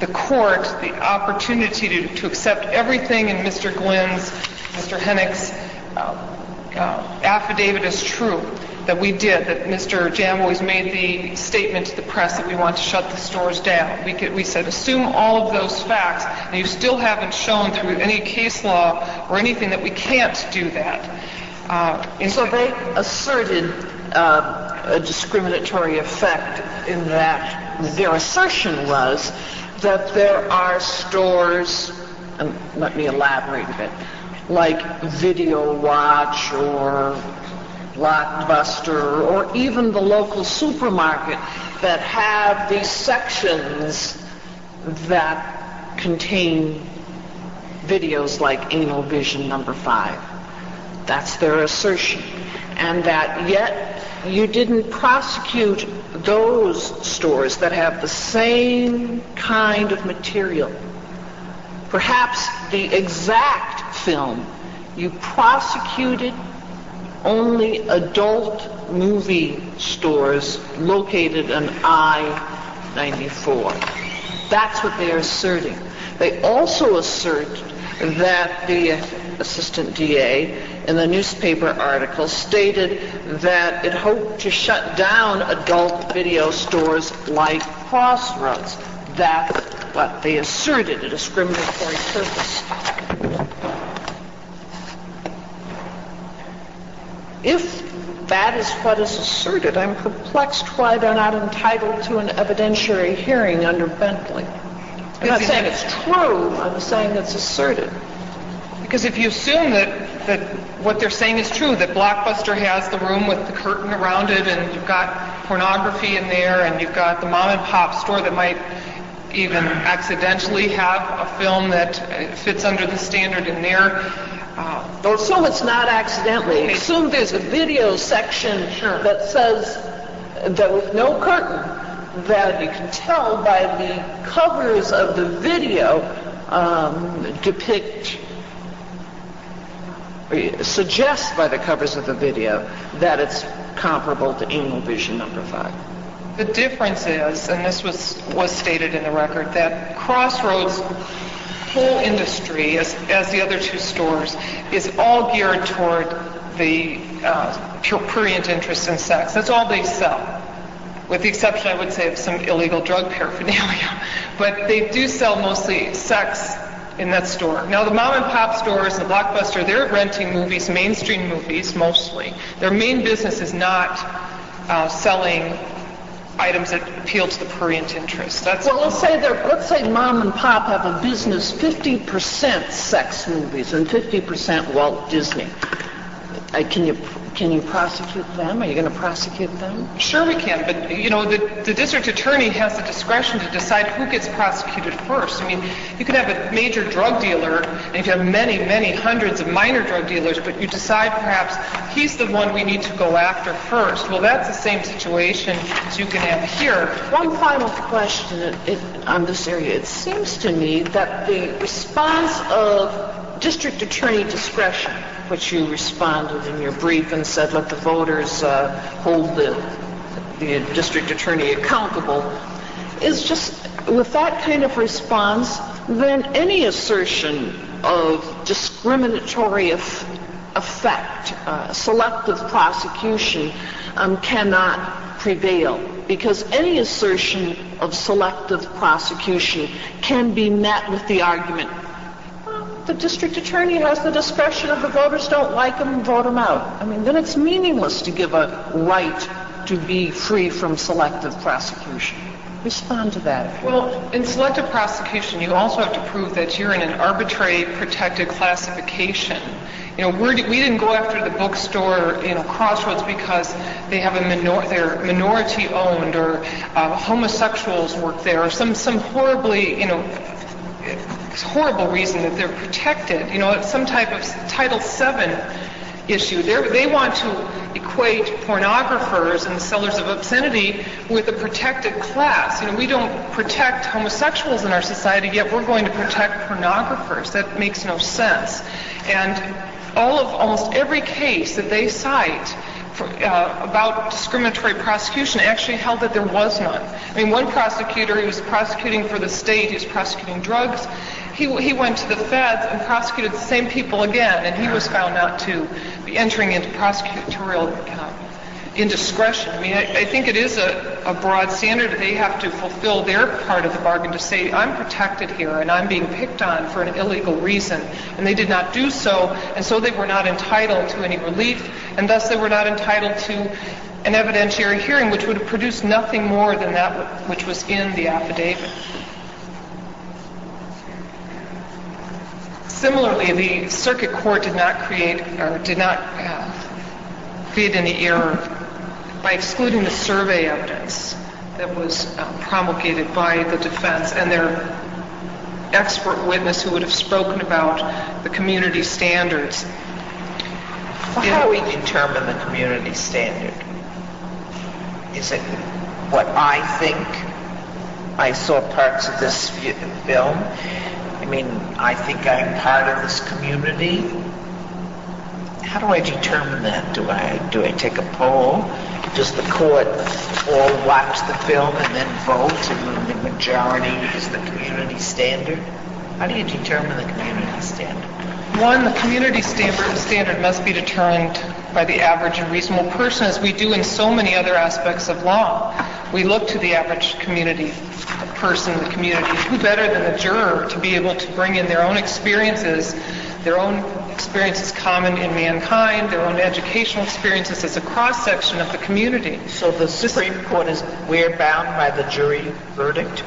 the court the opportunity to, to accept everything in Mister Glynn's, Mister Hennick's uh, uh, affidavit as true, that we did, that Mister Jamboys made the statement to the press that we want to shut the stores down. We, could, we said, assume all of those facts, and you still haven't shown through any case law or anything that we can't do that. Uh, and so they asserted uh, a discriminatory effect in that their assertion was that there are stores, and let me elaborate a bit, like Video Watch or Blockbuster or even the local supermarket that have these sections that contain videos like Anal Vision number five. That's their assertion. And that yet you didn't prosecute those stores that have the same kind of material. Perhaps the exact film. You prosecuted only adult movie stores located on I ninety-four. That's what they're asserting. They also assert that the assistant D A in the newspaper article stated that it hoped to shut down adult video stores like Crossroads. That's what they asserted, a discriminatory purpose. If that is what is asserted, I'm perplexed why they're not entitled to an evidentiary hearing under Bentley. I'm not saying it's true, I'm saying it's asserted. Because if you assume that, that what they're saying is true, that Blockbuster has the room with the curtain around it, and you've got pornography in there, and you've got the mom and pop store that might even accidentally have a film that fits under the standard in there. Uh, Don't assume it's not accidentally. Okay. Assume there's a video section sure. that says that with no curtain, that you can tell by the covers of the video um, depict, or suggest by the covers of the video that it's comparable to Anal Vision number five. The difference is, and this was, was stated in the record, that Crossroads' whole industry, as, as the other two stores, is all geared toward the uh, prurient interest in sex. That's all they sell. With the exception, I would say, of some illegal drug paraphernalia. But they do sell mostly sex in that store. Now, the mom and pop stores and the Blockbuster, they're renting movies, mainstream movies mostly. Their main business is not uh, selling items that appeal to the prurient interest. That's well, let's say they're, let's say mom and pop have a business fifty percent sex movies and fifty percent Walt Disney. Uh, can you can you prosecute them? Are you going to prosecute them? Sure we can, but you know the, the district attorney has the discretion to decide who gets prosecuted first. I mean, you could have a major drug dealer, and if you have many, many hundreds of minor drug dealers, but you decide perhaps he's the one we need to go after first. Well, that's the same situation as you can have here. One final question it, it, on this area. It seems to me that the response of district attorney discretion, which you responded in your brief and said let the voters uh, hold the, the district attorney accountable, is just with that kind of response, then any assertion of discriminatory eff- effect, uh, selective prosecution, um, cannot prevail, because any assertion of selective prosecution can be met with the argument, the district attorney has the discretion. If the voters don't like him, vote him out. I mean, then it's meaningless to give a right to be free from selective prosecution. Respond to that. Well, in selective prosecution, you also have to prove that you're in an arbitrary protected classification. You know, we're, we didn't go after the bookstore, you know, Crossroads, because they have a minor, they're minority owned, or uh, homosexuals work there, or some some horribly, you know, horrible reason that they're protected. You know, it's some type of Title seven issue. They're, they want to equate pornographers and the sellers of obscenity with a protected class. You know, we don't protect homosexuals in our society, yet we're going to protect pornographers. That makes no sense. And all of almost every case that they cite for, uh, about discriminatory prosecution actually held that there was none. I mean, one prosecutor, he was prosecuting for the state, he was prosecuting drugs. He, he went to the feds and prosecuted the same people again, and he was found not to be entering into prosecutorial uh, indiscretion. I mean, I, I think it is a, a broad standard. They have to fulfill their part of the bargain to say, I'm protected here and I'm being picked on for an illegal reason. And they did not do so, and so they were not entitled to any relief, and thus they were not entitled to an evidentiary hearing, which would have produced nothing more than that which was in the affidavit. Similarly, the circuit court did not create or did not uh, create any error by excluding the survey evidence that was um, promulgated by the defense and their expert witness who would have spoken about the community standards. Well, how do we determine the community standard? Is it what I think? I saw parts of this film. I mean, I think I'm part of this community. How do I determine that? Do I do I take a poll? Does the court all watch the film and then vote, and the majority is the community standard? How do you determine the community standard? One, the community standard, standard must be determined by the average and reasonable person, as we do in so many other aspects of law. We look to the average community person, the community. Who better than the juror to be able to bring in their own experiences, their own experiences common in mankind, their own educational experiences as a cross-section of the community. So the Supreme Court is, we're bound by the jury verdict?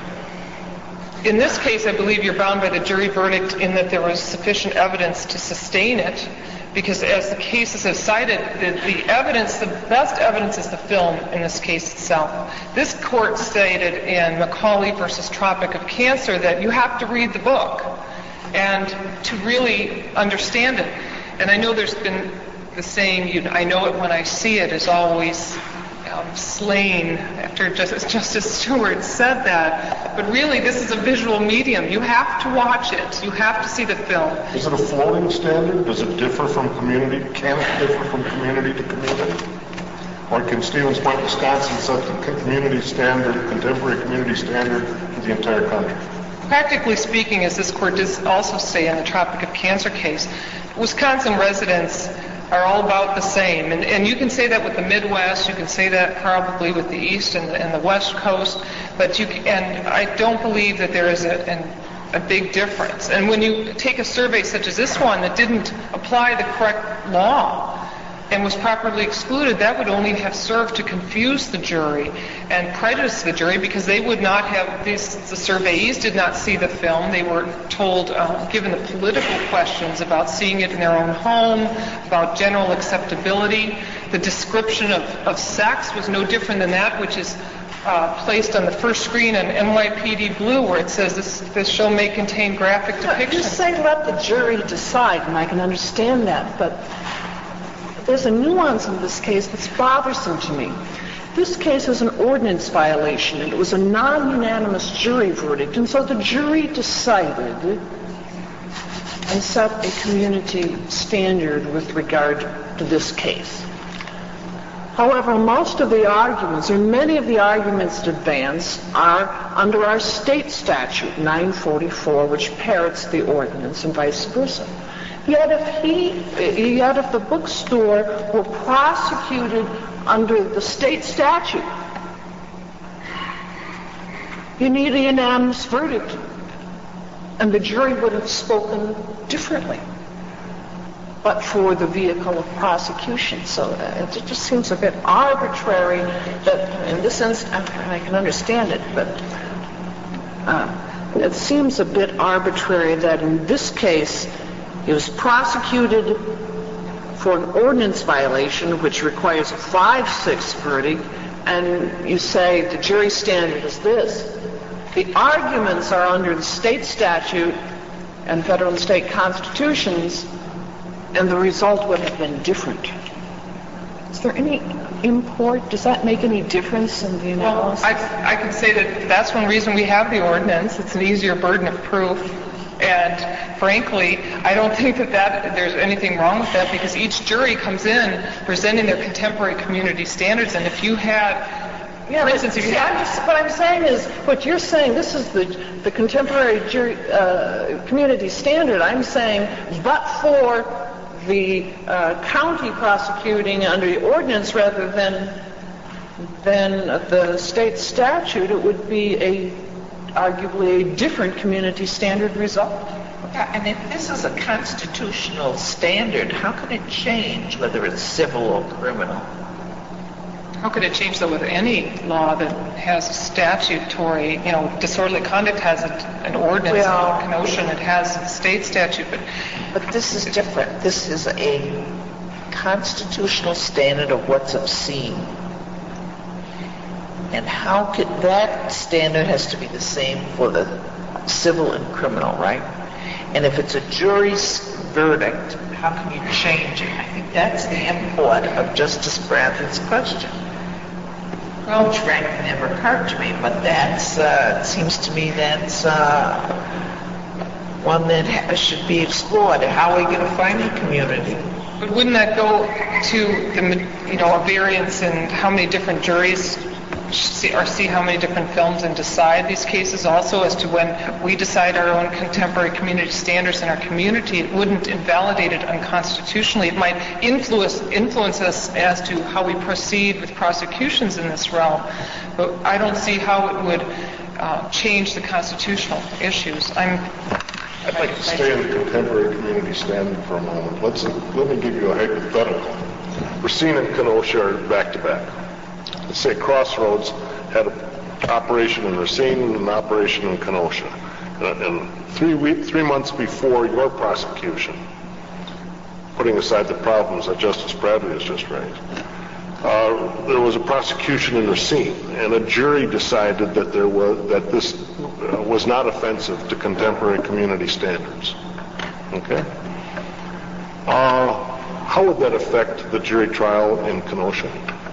In this case, I believe you're bound by the jury verdict in that there was sufficient evidence to sustain it, because as the cases have cited, the, the evidence, the best evidence is the film in this case itself. This court stated in Macaulay versus Tropic of Cancer that you have to read the book and to really understand it. And I know there's been the saying, you, I know it when I see it, is always um, slain after Justice, Justice Stewart said that. But really, this is a visual medium. You have to watch it. You have to see the film. Is it a floating standard? Does it differ from community? Can it differ from community to community? Or can Stevens Point, Wisconsin set the community standard, contemporary community standard for the entire country? Practically speaking, as this court does also say in the Tropic of Cancer case, Wisconsin residents are all about the same. And, and you can say that with the Midwest, you can say that probably with the East and the, and the West Coast, but you can, and I don't believe that there is a, an, a big difference. And when you take a survey such as this one that didn't apply the correct law and was properly excluded, that would only have served to confuse the jury and prejudice the jury, because they would not have, these, the surveyees did not see the film. They were told, uh, given the political questions about seeing it in their own home, about general acceptability. The description of, of sex was no different than that which is uh, placed on the first screen on N Y P D Blue, where it says this, this show may contain graphic depictions. You say let the jury decide, and I can understand that, but there's a nuance in this case that's bothersome to me. This case is an ordinance violation, and it was a non-unanimous jury verdict, and so the jury decided and set a community standard with regard to this case. However, most of the arguments, or many of the arguments advanced, are under our state statute, nine forty-four, which parrots the ordinance, and vice versa. Yet if he, yet if the bookstore were prosecuted under the state statute, you need a unanimous verdict, and the jury would have spoken differently, but for the vehicle of prosecution. So uh, it just seems a bit arbitrary that, in this instance, I can understand it, but uh, it seems a bit arbitrary that in this case, he was prosecuted for an ordinance violation, which requires a five six verdict, and you say the jury standard is this. The arguments are under the state statute and federal and state constitutions, and the result would have been different. Is there any import? Does that make any difference in the analysis? Well, I, I can say that that's one reason we have the ordinance. It's an easier burden of proof. And frankly, I don't think that, that there's anything wrong with that, because each jury comes in presenting their contemporary community standards, and if you had Yeah, for instance, if you see, I'm had... just, what I'm saying is, what you're saying, this is the, the contemporary jury, uh, community standard. I'm saying, but for the uh, county prosecuting under the ordinance rather than than the state statute, it would be a arguably a different community standard result. Yeah, and if this is a constitutional standard, how can it change whether it's civil or criminal? How could it change, though, with any law that has a statutory, you know, disorderly conduct has a, an ordinance, Well, in Kenosha, it has a state statute, but But this is different. This is a constitutional standard of what's obscene. And how could that standard has to be the same for the civil and criminal, right? And if it's a jury's verdict, how can you change it? I think that's the import of Justice Brathen's question. well, Which frankly never occurred to me, but that's, uh, it seems to me that's uh, one that ha- should be explored. How are we going to find a community? but wouldn't that go to the, you know, a variance in how many different juries see, or see how many different films and decide these cases also, as to when we decide our own contemporary community standards in our community? It wouldn't invalidate it unconstitutionally. It might influence influence us as to how we proceed with prosecutions in this realm, but I don't see how it would uh, change the constitutional issues. I'm I'd like to stay in the contemporary community standard for a moment. Let's, let me give you a hypothetical. Racine and Kenosha are back-to-back. Let's say Crossroads had an operation in Racine and an operation in Kenosha. And, and three, week, three months before your prosecution, putting aside the problems that Justice Bradley has just raised, uh, there was a prosecution in Racine, and a jury decided that there was that this uh, was not offensive to contemporary community standards. Okay. Uh, how would that affect the jury trial in Kenosha?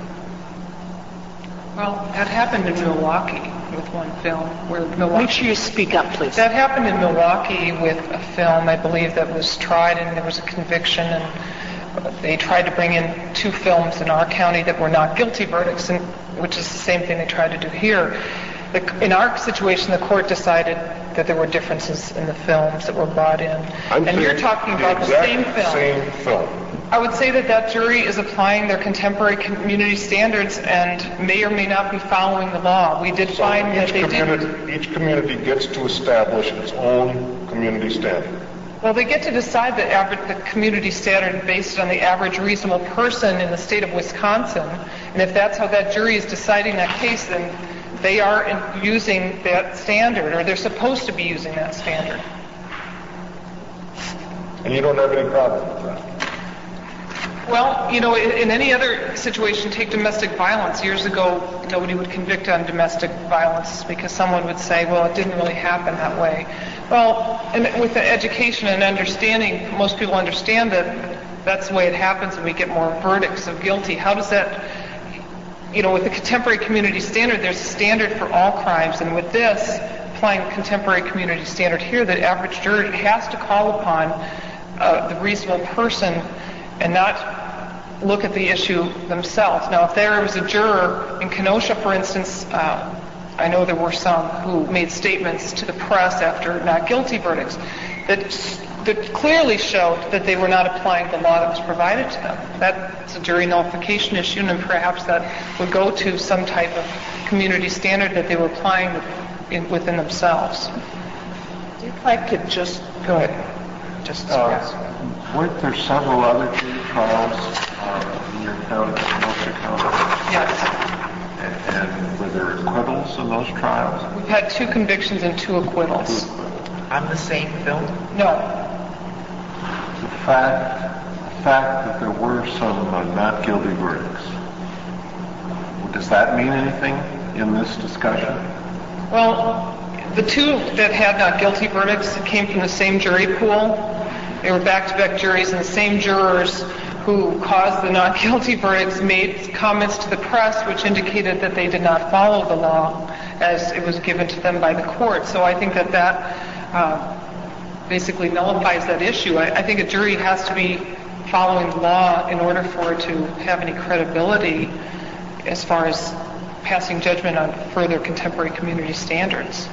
Well, that happened in Milwaukee with one film, where Milwaukee... Make sure you speak up, please. That happened in Milwaukee with a film, I believe, that was tried, and there was a conviction, and they tried to bring in two films in our county that were not guilty verdicts, and, which is the same thing they tried to do here. The, in our situation, the court decided that there were differences in the films that were brought in. I'm and you're saying talking about the exact same film. Same film. I would say that that jury is applying their contemporary community standards and may or may not be following the law. We did So find that each they community, didn't. each community gets to establish its own community standard. Well, they get to decide the, average, the community standard based on the average reasonable person in the state of Wisconsin. And if that's how that jury is deciding that case, then they are in, using that standard, or they're supposed to be using that standard. And you don't have any problem with that. Well, you know, in, in any other situation, take domestic violence. Years ago, nobody would convict on domestic violence because someone would say, well, it didn't really happen that way. Well, and with the education and understanding, most people understand that that's the way it happens and we get more verdicts of guilty. How does that, you know, with the contemporary community standard, there's a standard for all crimes, and with this, applying the contemporary community standard here, the average juror has to call upon uh, the reasonable person and not look at the issue themselves. Now, if there was a juror in Kenosha, for instance, uh, I know there were some who made statements to the press after not guilty verdicts that, that clearly showed that they were not applying the law that was provided to them. That's a jury nullification issue, and perhaps that would go to some type of community standard that they were applying in, within themselves. If I could just, go ahead. Just Uh, Weren't there several other jury trials uh, in your county, Kenosha County? Yes. And, and were there acquittals in those trials? We've had two convictions and two acquittals. on the same film? No. The fact, the fact that there were some uh, not guilty verdicts, does that mean anything in this discussion? Well, the two that had not guilty verdicts came from the same jury pool. They were back-to-back juries, and the same jurors who caused the not guilty verdicts made comments to the press which indicated that they did not follow the law as it was given to them by the court. So I think that that uh, basically nullifies that issue. I, I think a jury has to be following the law in order for it to have any credibility as far as passing judgment on further contemporary community standards.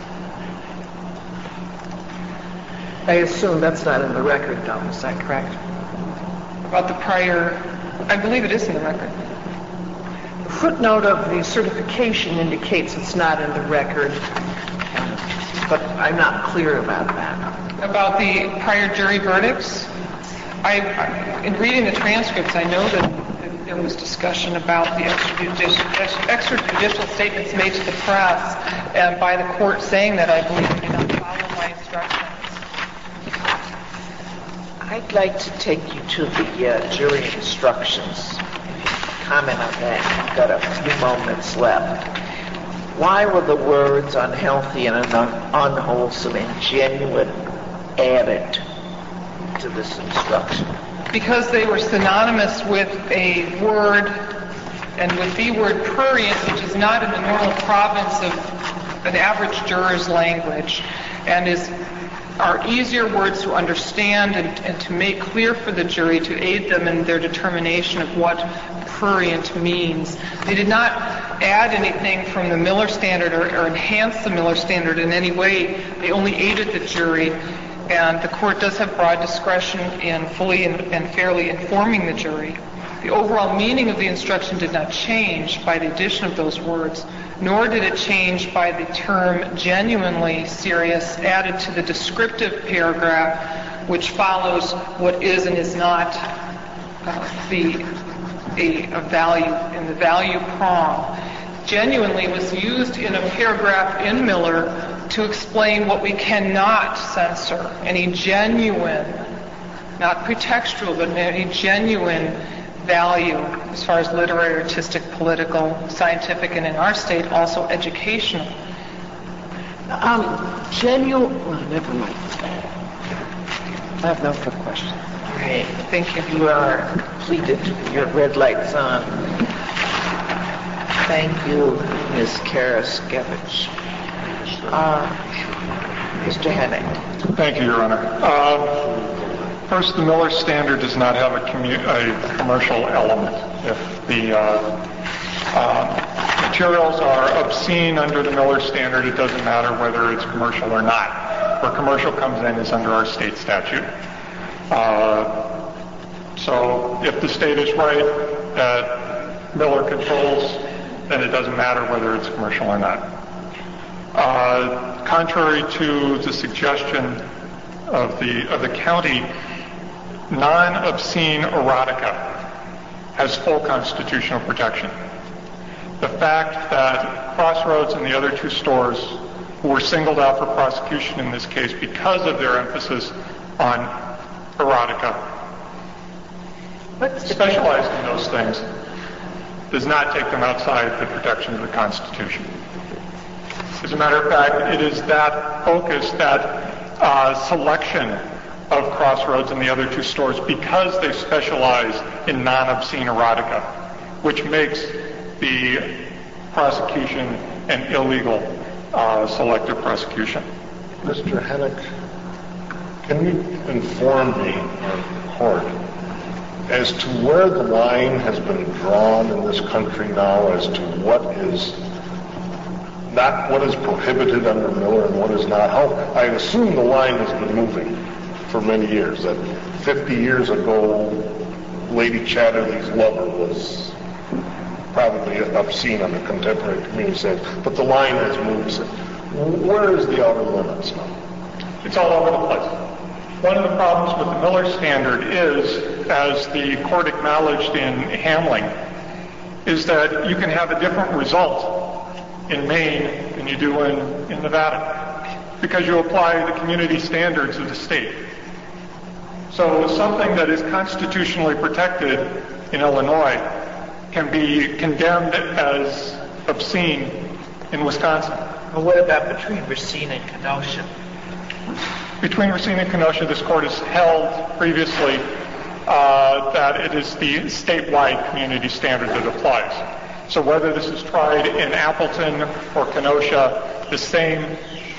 I assume that's not in the record, though. Is that correct? About the prior, I believe it is in the record. The footnote of the certification indicates it's not in the record, but I'm not clear about that. About the prior jury verdicts, I, in reading the transcripts, I know that there was discussion about the extrajudicial, extrajudicial statements made to the press and by the court saying that I believe they did not follow my instructions. I'd like to take you to the uh, jury instructions. Comment on that. You've got a few moments left. Why were the words unhealthy and un- unwholesome and genuine added to this instruction? Because they were synonymous with a word and with the word prurient, which is not in the normal province of an average juror's language and is are easier words to understand and, and to make clear for the jury to aid them in their determination of what prurient means. They did not add anything from the Miller Standard or, or enhance the Miller Standard in any way. They only aided the jury, and the court does have broad discretion in fully and, and fairly informing the jury. The overall meaning of the instruction did not change by the addition of those words, nor did it change by the term genuinely serious added to the descriptive paragraph, which follows what is and is not uh, the a, a value in the value prong. Genuinely was used in a paragraph in Miller to explain what we cannot censor, any genuine, not pretextual, but any genuine value as far as literary, artistic, political, scientific, and in our state also educational. Um, genuine, well, never mind. I have no further questions. Great. Thank you. You are completed. Your red light's on. Thank you, Miz Karaskevich. Uh, Mister Hennig. Thank you, Your Honor. Uh, First, the Miller Standard does not have a, commu- a commercial element. If the uh, uh, materials are obscene under the Miller Standard, it doesn't matter whether it's commercial or not. Where commercial comes in is under our state statute. Uh, so if the state is right that Miller controls, then it doesn't matter whether it's commercial or not. Uh, contrary to the suggestion of the of the county, non-obscene erotica has full constitutional protection. The fact that Crossroads and the other two stores who were singled out for prosecution in this case because of their emphasis on erotica, specialized in those things, does not take them outside the protection of the Constitution. As a matter of fact, it is that focus, that uh, selection of Crossroads and the other two stores because they specialize in non-obscene erotica, which makes the prosecution an illegal uh, selective prosecution. Mister Hennig, can you inform me, or the court, as to where the line has been drawn in this country now as to what is not what is prohibited under Miller and what is not? How, I assume the line has been moving for many years, that fifty years ago, Lady Chatterley's lover was probably obscene under contemporary community standards, but the line has moved. Where is the outer limits now? It's all over the place. One of the problems with the Miller Standard is, as the court acknowledged in Hamling, is that you can have a different result in Maine than you do in, in Nevada, because you apply the community standards of the state. So something that is constitutionally protected in Illinois can be condemned as obscene in Wisconsin. Well, what about between Racine and Kenosha? Between Racine and Kenosha, this court has held previously uh, that it is the statewide community standard that applies. So whether this is tried in Appleton or Kenosha, the same